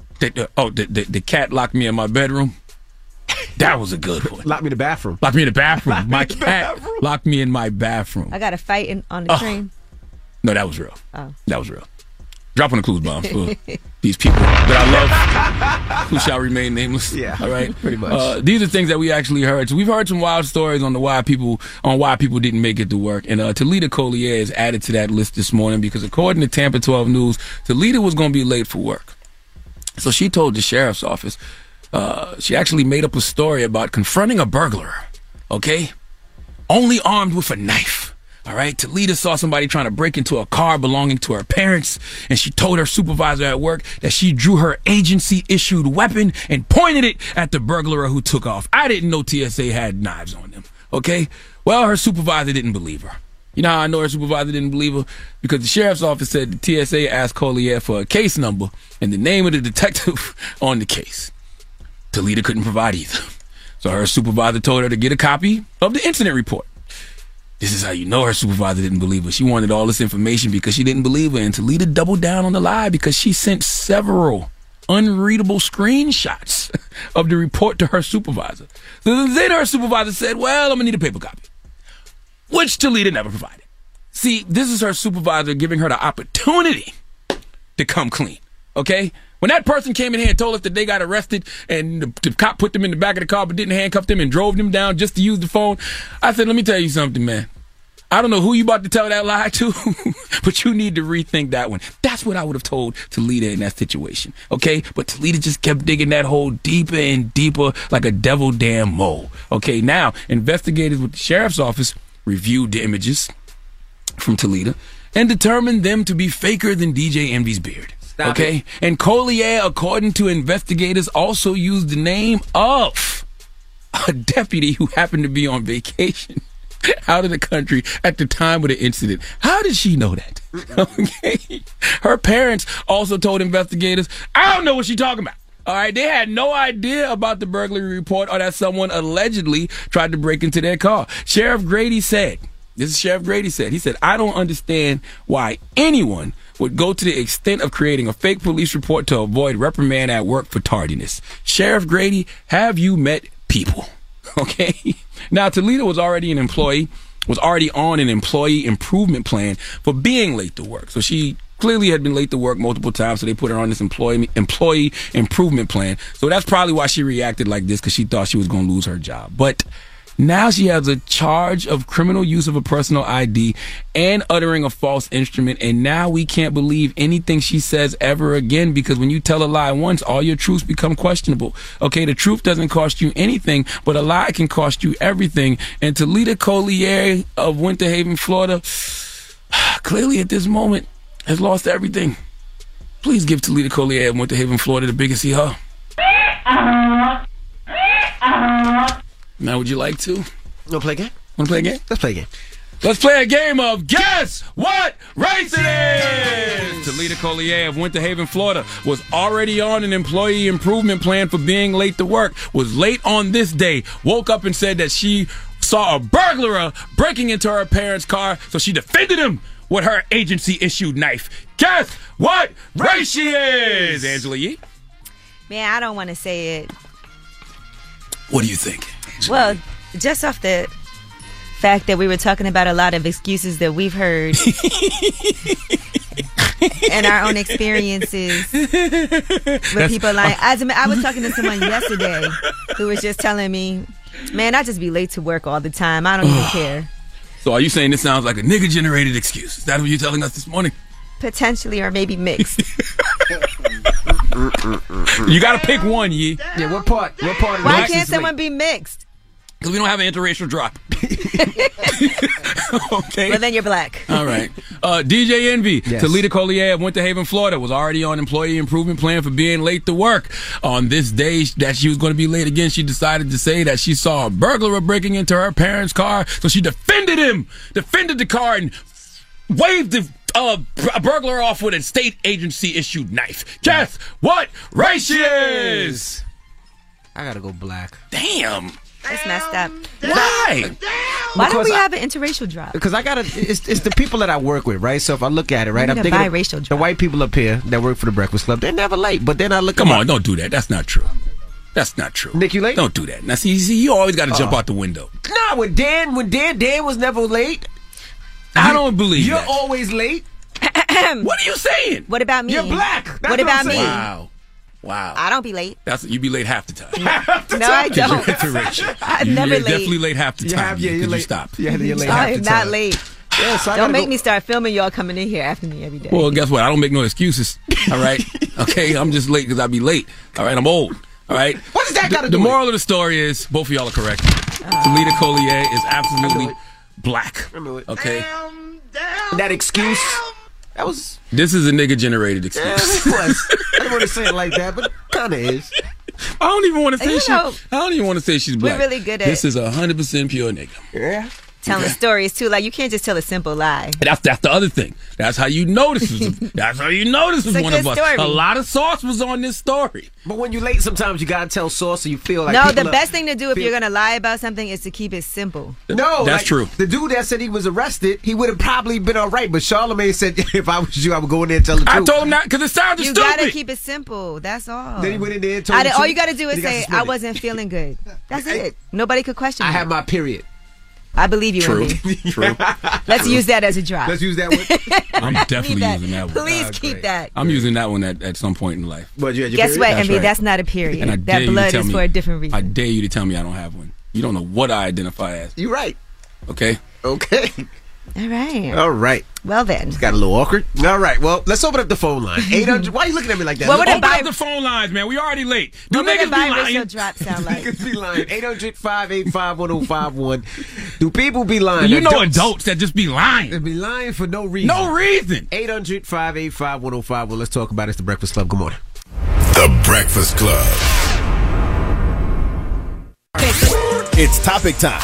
The cat locked me in my bedroom. That was a good one. Locked me in the bathroom. Locked me in the bathroom. My cat locked me in my bathroom. I got a fight on the train. No, that was real. Oh. That was real. Dropping the clues bomb for these people that I love who shall remain nameless. Yeah. All right. Pretty much. These are things that we actually heard. So we've heard some wild stories on why people didn't make it to work. And Talita Collier is added to that list this morning because according to Tampa 12 News, Talita was going to be late for work. So she told the sheriff's office, she actually made up a story about confronting a burglar. Okay? Only armed with a knife. All right, Talita saw somebody trying to break into a car belonging to her parents, and she told her supervisor at work that she drew her agency-issued weapon and pointed it at the burglar who took off. I didn't know TSA had knives on them, okay? Well, her supervisor didn't believe her. You know how I know her supervisor didn't believe her? Because the sheriff's office said the TSA asked Collier for a case number and the name of the detective on the case. Talita couldn't provide either. So her supervisor told her to get a copy of the incident report. This is how you know her supervisor didn't believe her. She wanted all this information because she didn't believe her. And Talita doubled down on the lie because she sent several unreadable screenshots of the report to her supervisor. So then her supervisor said, well, I'm going to need a paper copy, which Talita never provided. See, this is her supervisor giving her the opportunity to come clean, okay? When that person came in here and told us that they got arrested and the cop put them in the back of the car but didn't handcuff them and drove them down just to use the phone, I said, let me tell you something, man. I don't know who you about to tell that lie to, but you need to rethink that one. That's what I would have told Talita in that situation, okay? But Talita just kept digging that hole deeper and deeper like a devil damn mole. Okay, now, investigators with the sheriff's office reviewed the images from Talita and determined them to be faker than DJ Envy's beard. Okay, and Collier, according to investigators, also used the name of a deputy who happened to be on vacation out of the country at the time of the incident. How did she know that? Okay, her parents also told investigators, I don't know what she's talking about. All right, they had no idea about the burglary report or that someone allegedly tried to break into their car. Sheriff Grady said, he said, I don't understand why anyone would go to the extent of creating a fake police report to avoid reprimand at work for tardiness. Sheriff Grady, have you met people? Okay? Now, Talita was already on an employee improvement plan for being late to work. So she clearly had been late to work multiple times, so they put her on this employee improvement plan. So that's probably why she reacted like this, because she thought she was going to lose her job. But now she has a charge of criminal use of a personal ID and uttering a false instrument. And now we can't believe anything she says ever again, because when you tell a lie once, all your truths become questionable. Okay, the truth doesn't cost you anything, but a lie can cost you everything. And Talita Collier of Winter Haven, Florida, clearly at this moment has lost everything. Please give Talita Collier of Winter Haven, Florida the biggest hee-haw. Now, would you like to? Want to play a game? Want to play a game? Let's play a game. Let's play a game of Guess What Race It Is! Talita Collier of Winter Haven, Florida was already on an employee improvement plan for being late to work, was late on this day, woke up and said that she saw a burglar breaking into her parents' car, so she defended him with her agency-issued knife. Guess what race she is, Angela Yee? Man, I don't want to say it. What do you think? Well, just off the fact that we were talking about a lot of excuses that we've heard and our own experiences with people like, I was talking to someone yesterday who was just telling me, man, I just be late to work all the time. I don't even care. So are you saying this sounds like a nigga-generated excuse? Is that what you're telling us this morning? Potentially, or maybe mixed. You got to pick one, Yee. Yeah, what part? Why can't someone be mixed? Because we don't have an interracial drop. Okay. Well, then you're black. All right. DJ Envy, yes. Talita Collier of Winter Haven, Florida, was already on employee improvement plan for being late to work. On this day that she was going to be late again, she decided to say that she saw a burglar breaking into her parents' car, so she defended the car and waved the burglar off with a state agency issued knife. Guess what race she is? I gotta go black. Damn. That's messed up. Why? Why don't we have an interracial drop? Because it's the people that I work with, right? So if I look at it, right, I'm thinking biracial drop. The white people up here that work for the Breakfast Club, they're never late. But then I look. Come on, don't do that. That's not true. That's not true. Nick, you late? Don't do that. Now, see, you always got to jump out the window. Nah, when Dan was never late. I don't believe you're that. always late. What are you saying? What about me? You're black. What about me? Wow. I don't be late. You be late half the time. No, I don't. I'm never late. Definitely late half the time. You're late. You stop. Yeah, you're late. I am not late. Yeah, so don't make me start filming y'all coming in here after me every day. Well, guess what? I don't make no excuses. All right. Okay, I'm just late because I be late. All right, I'm old. All right. What does that got to do? The moral of the story is both of y'all are correct. Talita Collier is absolutely black. Okay. That excuse. That was. This is a nigga generated excuse. Yeah, it was. I don't want to say it like that, but kind of is. I don't even want to say she's black. We're really good at. This is 100% pure nigga. Yeah. Telling stories too, like you can't just tell a simple lie. That's the other thing. That's how you know this is. That's how you know this is one of us. Story. A lot of sauce was on this story. But when you're late, sometimes you gotta tell sauce, so you feel like. No, the best thing to do if you're gonna lie about something is to keep it simple. No, that's true. The dude that said he was arrested, he would have probably been all right. But Charlamagne said, if I was you, I would go in there and tell the truth. I told him that because it sounded stupid. You gotta keep it simple. That's all. Then he went in there and told him. All you gotta do is say, I wasn't feeling good. That's it. Nobody could question I me. had my period. I believe you, True. True. Let's use that as a drop. Let's use that one. I'm definitely using that one. Please keep that. I'm using that one at some point in life. But guess what, Envy? Right. That's not a period. And that blood is for a different reason. I dare you to tell me I don't have one. You don't know what I identify as. You're right. Okay? Okay. All right. All right. Well then. It's got a little awkward. All right. Well, let's open up the phone line. 800. Why are you looking at me like that? Open up the phone lines, man. We already late. Do what niggas be lying? Drop sound like? Niggas be lying. 800-585-1051. Do people be lying? You know adults that just be lying. They be lying for no reason. No reason. 800-585-1051. Let's talk about it. It's The Breakfast Club. Good morning. The Breakfast Club. It's topic time.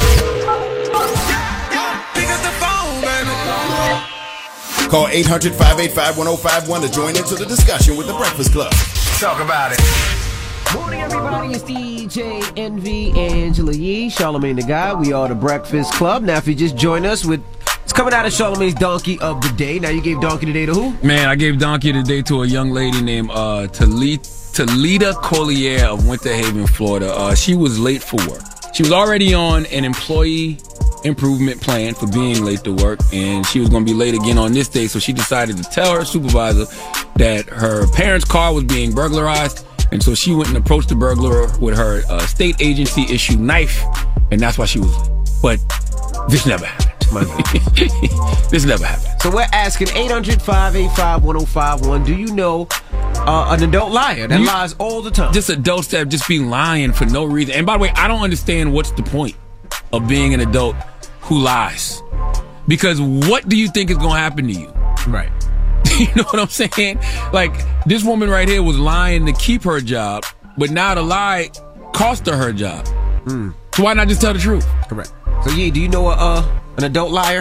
Call 800-585-1051 to join into the discussion with The Breakfast Club. Talk about it. Morning, everybody. It's DJ Envy, Angela Yee, Charlamagne the Guy. We are The Breakfast Club. Now, if you just join us it's coming out of Charlamagne's Donkey of the Day. Now, you gave Donkey today to who? Man, I gave Donkey today to a young lady named Talita Collier of Winter Haven, Florida. She was late for work. She was already on an employee improvement plan for being late to work, and she was going to be late again on this day, so she decided to tell her supervisor that her parents' car was being burglarized, and so she went and approached the burglar with her state agency issued knife, and that's why she was late. But this never happened. This never happened. So we're asking 800-585-1051. Do you know an adult liar that lies all the time? Just adults that just be lying for no reason. And by the way, I don't understand what's the point of being an adult who lies. Because what do you think is going to happen to you? Right. You know what I'm saying? Like, this woman right here was lying to keep her job, but now the lie cost her job. So why not just tell the truth? Correct. So, Yee, do you know an adult liar?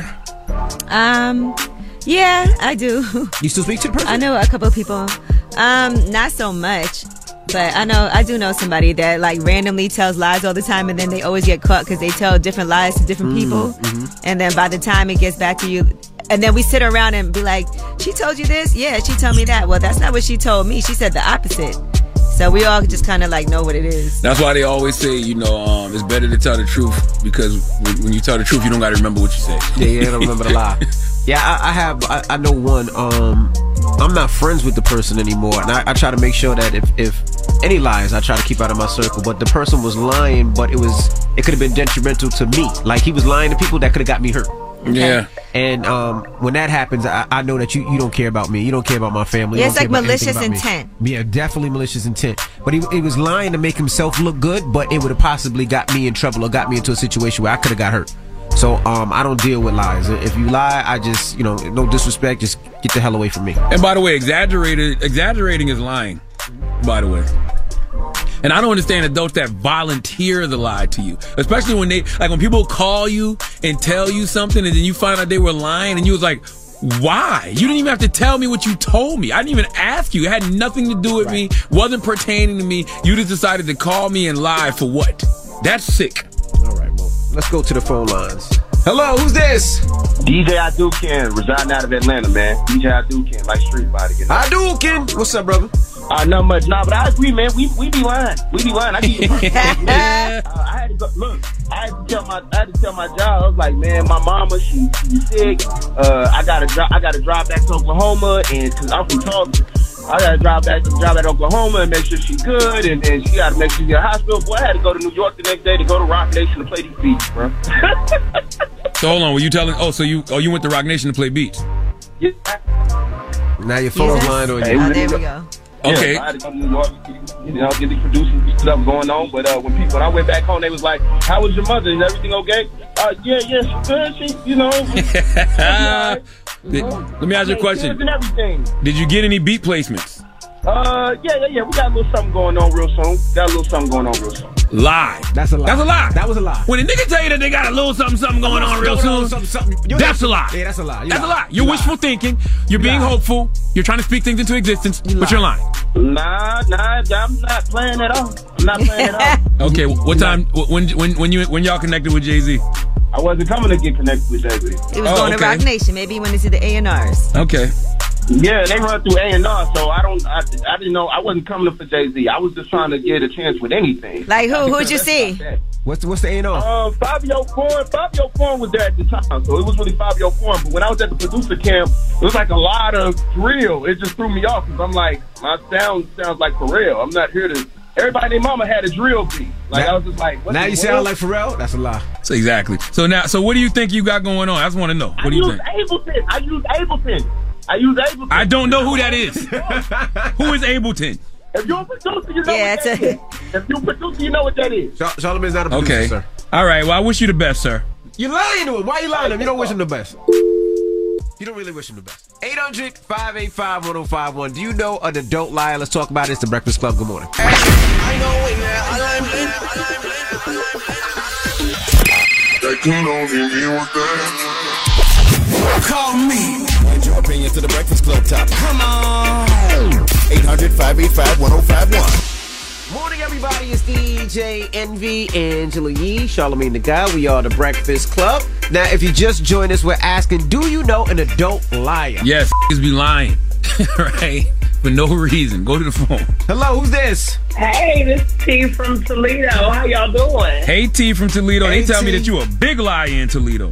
Yeah, I do. You still speak to the person? I know a couple of people. Not so much. But I do know somebody that like randomly tells lies all the time, and then they always get caught because they tell different lies to different people. And then by the time it gets back to you, and then we sit around and be like, she told you this? Yeah, she told me that. Well, that's not what she told me. She said the opposite. So we all just kind of like know what it is. That's why they always say, it's better to tell the truth, because when you tell the truth, you don't got to remember what you say. Yeah, you don't remember the lie. Yeah, I know one. I'm not friends with the person anymore, and I try to make sure that if any lies, I try to keep out of my circle. But the person was lying, but it could have been detrimental to me. Like, he was lying to people that could have got me hurt. Okay. Yeah. And when that happens, I know that you don't care about me. You don't care about my family. Yeah, it's like malicious intent. Yeah, definitely malicious intent. But he was lying to make himself look good, but it would have possibly got me in trouble or got me into a situation where I could have got hurt. So I don't deal with lies. If you lie, I just, no disrespect, just get the hell away from me. And by the way, exaggerating is lying, by the way. And I don't understand adults that volunteer the lie to you, especially when when people call you and tell you something and then you find out they were lying and you was like, why? You didn't even have to tell me what you told me. I didn't even ask you. It had nothing to do with me, wasn't pertaining to me. You just decided to call me and lie for what? That's sick. All right, well, let's go to the phone lines. Hello, who's this? DJ Hadouken, residing out of Atlanta, man. DJ Hadouken, like Street Body. Hadouken! What's up, brother? Not much. Nah, but I agree, man. We be lying. We be lying. I had to go. Look, I had to tell my job. I was like, man, my mama, she's sick. I gotta drive back to Oklahoma, and cause I'm from Tulsa, I gotta drive back to Oklahoma and make sure she's good, and she gotta make sure she's in the hospital. Boy, I had to go to New York the next day to go to Rock Nation to play these beats, bro. So hold on, were you telling? You went to Rock Nation to play beats? Yeah. Now your phone's lying on you. Oh, there we go. Okay. Yeah, I had to go to New York, get the producing stuff going on. But when I went back home, they was like, "How was your mother? Is everything okay?" Yeah, she's good. Let me ask you a question. And everything. Did you get any beat placements? Yeah. We got a little something going on real soon. Lie. That's a lie. That's a lie. That was a lie. When a nigga tell you that they got a little something going on real soon, that's a lie. Yeah, that's a lie. That's a lie. You're wishful thinking. You're being hopeful. You're trying to speak things into existence, but you're lying. Nah, I'm not playing at all. Okay, what time? When y'all connected with Jay-Z? I wasn't coming to get connected with Jay-Z. He was going to Rock Nation. Maybe he wanted to see the A&Rs. Okay. Yeah, they run through A&R, so I didn't know. I wasn't coming for Jay-Z. I was just trying to get a chance with anything. Like who? Who'd you see? What's the A&R? Fabio Foreign was there at the time, so it was really Fabio Foreign. But when I was at the producer camp, it was like a lot of drill. It just threw me off because I'm like, my sound sounds like Pharrell. I'm not here to. Everybody and their mama had a drill beat. I was just like, now you sound like Pharrell? That's a lie. So exactly. So what do you think you got going on? I just want to know. What do you think? I use Ableton. I don't know who that is. Who is Ableton? If you're a producer, you know what that is. If you're a producer, you know what that is. Charlamagne's not a producer, sir. All right. Well, I wish you the best, sir. You're lying to him. Why are you lying to him? You don't wish him the best. You don't really wish him the best. 800-585-1051. Do you know an adult liar? Let's talk about it. It's The Breakfast Club. Good morning. Call me. Add your opinion to The Breakfast Club topic. Come on. 800-585-1051. Morning, everybody. It's DJ Envy, Angela Yee, Charlamagne the Guy. We are The Breakfast Club. Now, if you just joined us, we're asking, do you know an adult liar? Yes, be lying, right? For no reason. Go to the phone. Hello, who's this? Hey, this is T from Toledo. How y'all doing? Hey, T from Toledo. Hey, they tell me that you a big liar in Toledo.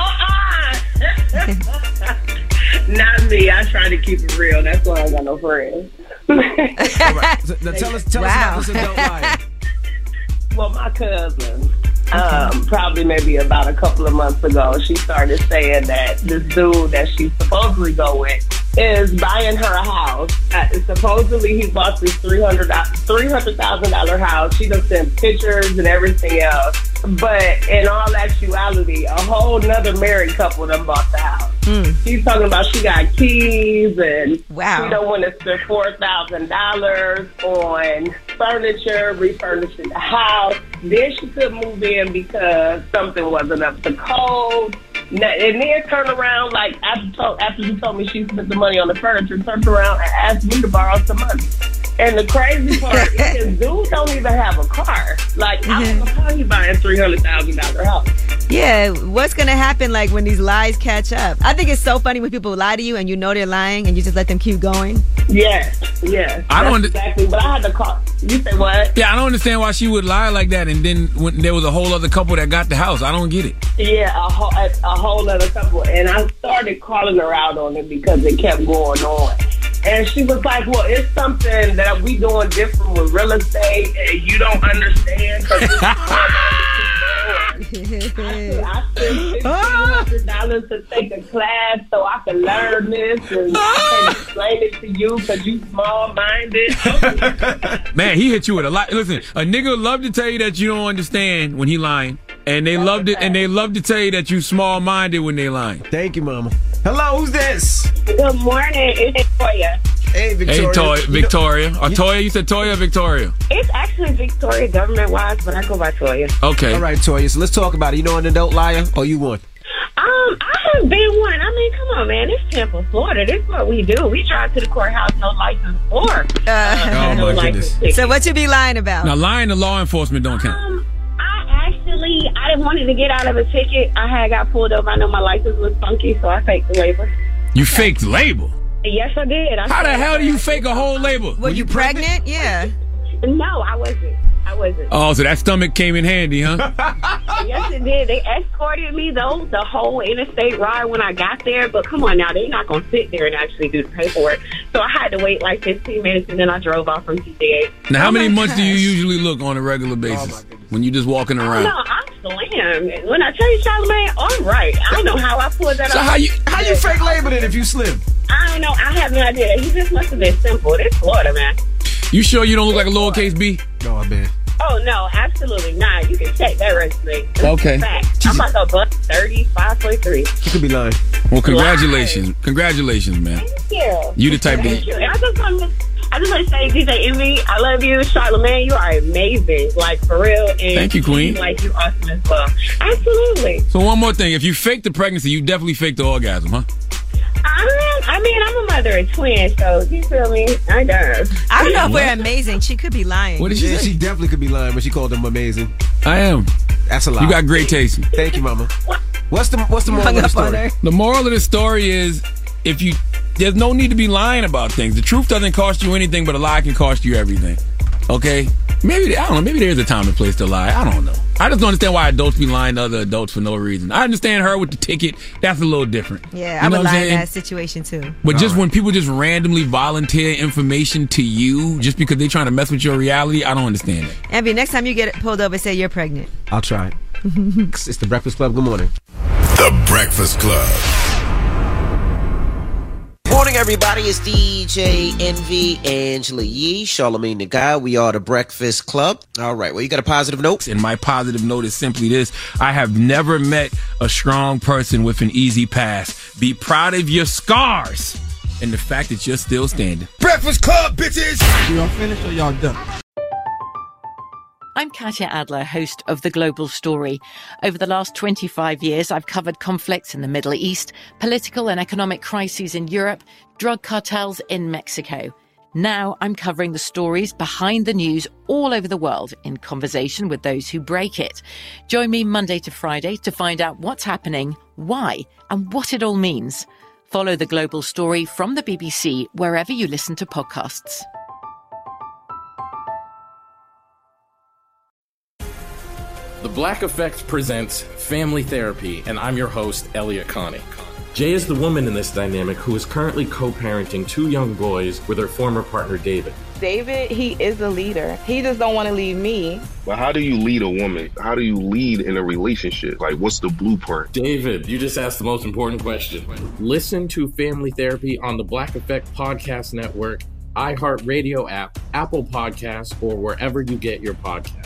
Not me. I try to keep it real. That's why I got no friends. All right. So, tell us about this adult liar. Well, my cousin, probably maybe about a couple of months ago, she started saying that this dude that she supposedly go with is buying her a house. Supposedly he bought this $300,000 house. She done sent pictures and everything else. But in all actuality, a whole nother married couple done bought the house. She's talking about she got keys and she don't want to spend $4,000 on furniture, refurnishing the house. Then she couldn't move in because something wasn't up to code. And then turned around, like, after she told me she spent the money on the furniture, turned around and asked me to borrow some money. And the crazy part is, dude don't even have a car. Like, how are you buying $300,000 house? Yeah, what's going to happen, like, when these lies catch up? I think it's so funny when people lie to you and you know they're lying and you just let them keep going. Yes. I don't exactly, but I had to call. You say what? Yeah, I don't understand why she would lie like that and then when there was a whole other couple that got the house. I don't get it. Yeah, a whole other couple. And I started calling her out on it because it kept going on. And she was like, well, it's something that we doing different with real estate and you don't understand. I spent $1,500 to take a class so I can learn this and I can explain it to you because you small-minded. Man, he hit you with a lot. Listen, a nigga love to tell you that you don't understand when he lying. And they loved it, and they love to tell you that you small-minded when they lying. Thank you, Mama. Hello, who's this? Good morning, it's Toya. Hey, Victoria. Hey, Victoria. Or Toya? You said Toya or Victoria? It's actually Victoria government-wise, but I go by Toya. Okay. All right, Toya. So let's talk about it. You know an adult liar or you one? I have been one. I mean, come on, man. It's Tampa, Florida. This is what we do. We drive to the courthouse, no license or oh, no my goodness. So what you be lying about? Now, lying to law enforcement don't count. I didn't want to get out of a ticket. I had got pulled over. I know my license was funky, so I faked the label. You faked label? Yes, I did. How the hell do you fake a whole label? Were you pregnant? Yeah. No, I wasn't. Oh, so that stomach came in handy, huh? Yes, it did. They escorted me, though, the whole interstate ride when I got there. But come on now, they're not going to sit there and actually do the paperwork. So I had to wait like 15 minutes, and then I drove off from TCA. Now, how many months do you usually look on a regular basis when you just walking around? No, I'm slim. When I tell you, Charlamagne, all right. I don't know how I pulled that off. So how you fake labeled it if you slim? I don't know. I have no idea. He just must have been simple. It's Florida, man. You sure you don't look like a lowercase B? No, I bet. Oh, no, absolutely not. You can check that resume. Okay. I'm like a buck 35.3. You could be lying. Well, congratulations. Congratulations, man. Thank you. You the type Thank you. And I just want to say, DJ Envy, I love you. Charlamagne, you are amazing. Like, for real. And thank you, Queen. Like, you awesome as well. Absolutely. So one more thing. If you faked the pregnancy, you definitely faked the orgasm, huh? I mean, I'm a mother of twins, so you feel me? I guess. I don't know if we're amazing. She could be lying. What did she say? She definitely could be lying when she called them amazing. I am. That's a lie. You got great taste. Thank you, Mama. What's the moral of the story? The moral of the story is there's no need to be lying about things. The truth doesn't cost you anything, but a lie can cost you everything. Okay? Maybe, I don't know, maybe there's a time and place to lie. I don't know. I just don't understand why adults be lying to other adults for no reason. I understand her with the ticket. That's a little different. Yeah, I would lie in that situation too. But just when people just randomly volunteer information to you just because they're trying to mess with your reality, I don't understand it. Envy, next time you get pulled over, say you're pregnant. I'll try it. It's the Breakfast Club. Good morning. The Breakfast Club. Morning, everybody. It's DJ Envy, Angela Yee, Charlamagne the Guy. We are the Breakfast Club. All right. Well, you got a positive note? And my positive note is simply this. I have never met a strong person with an easy pass. Be proud of your scars and the fact that you're still standing. Breakfast Club, bitches! Y'all finished or y'all done? I'm Katya Adler, host of The Global Story. Over the last 25 years, I've covered conflicts in the Middle East, political and economic crises in Europe, drug cartels in Mexico. Now I'm covering the stories behind the news all over the world in conversation with those who break it. Join me Monday to Friday to find out what's happening, why, and what it all means. Follow The Global Story from the BBC wherever you listen to podcasts. The Black Effect presents Family Therapy, and I'm your host, Elliot Connie. Jay is the woman in this dynamic who is currently co-parenting 2 young boys with her former partner, David. David, he is a leader. He just don't want to leave me. But how do you lead a woman? How do you lead in a relationship? Like, what's the blueprint? David, you just asked the most important question. Listen to Family Therapy on the Black Effect Podcast Network, iHeartRadio app, Apple Podcasts, or wherever you get your podcasts.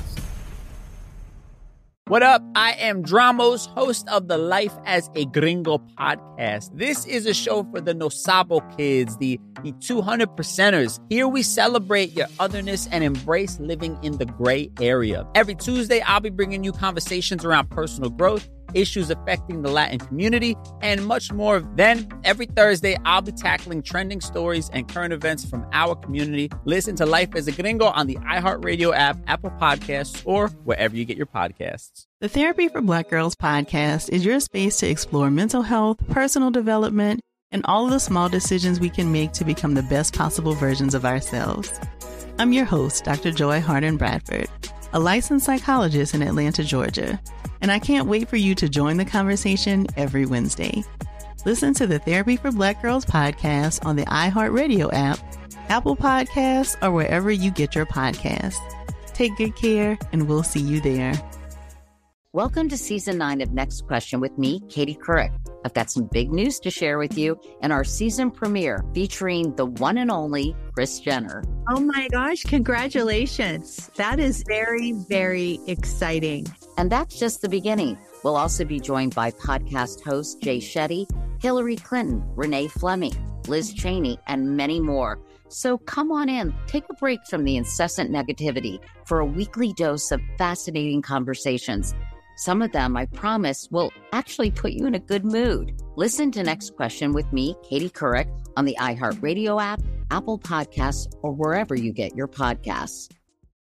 What up? I am Dramos, host of the Life as a Gringo podcast. This is a show for the No Sabo kids, the 200%ers. Here we celebrate your otherness and embrace living in the gray area. Every Tuesday, I'll be bringing you conversations around personal growth, issues affecting the Latin community, and much more. Then, every Thursday, I'll be tackling trending stories and current events from our community. Listen to Life as a Gringo on the iHeartRadio app, Apple Podcasts, or wherever you get your podcasts. The Therapy for Black Girls podcast is your space to explore mental health, personal development, and all of the small decisions we can make to become the best possible versions of ourselves. I'm your host, Dr. Joy Harden Bradford, a licensed psychologist in Atlanta, Georgia, and I can't wait for you to join the conversation every Wednesday. Listen to the Therapy for Black Girls podcast on the iHeartRadio app, Apple Podcasts, or wherever you get your podcasts. Take good care, and we'll see you there. Welcome to Season 9 of Next Question with me, Katie Couric. I've got some big news to share with you in our season premiere featuring the one and only Kris Jenner. Oh my gosh, congratulations. That is very, very exciting. And that's just the beginning. We'll also be joined by podcast host Jay Shetty, Hillary Clinton, Renee Fleming, Liz Cheney, and many more. So come on in, take a break from the incessant negativity for a weekly dose of fascinating conversations. Some of them, I promise, will actually put you in a good mood. Listen to Next Question with me, Katie Couric, on the iHeartRadio app, Apple Podcasts, or wherever you get your podcasts.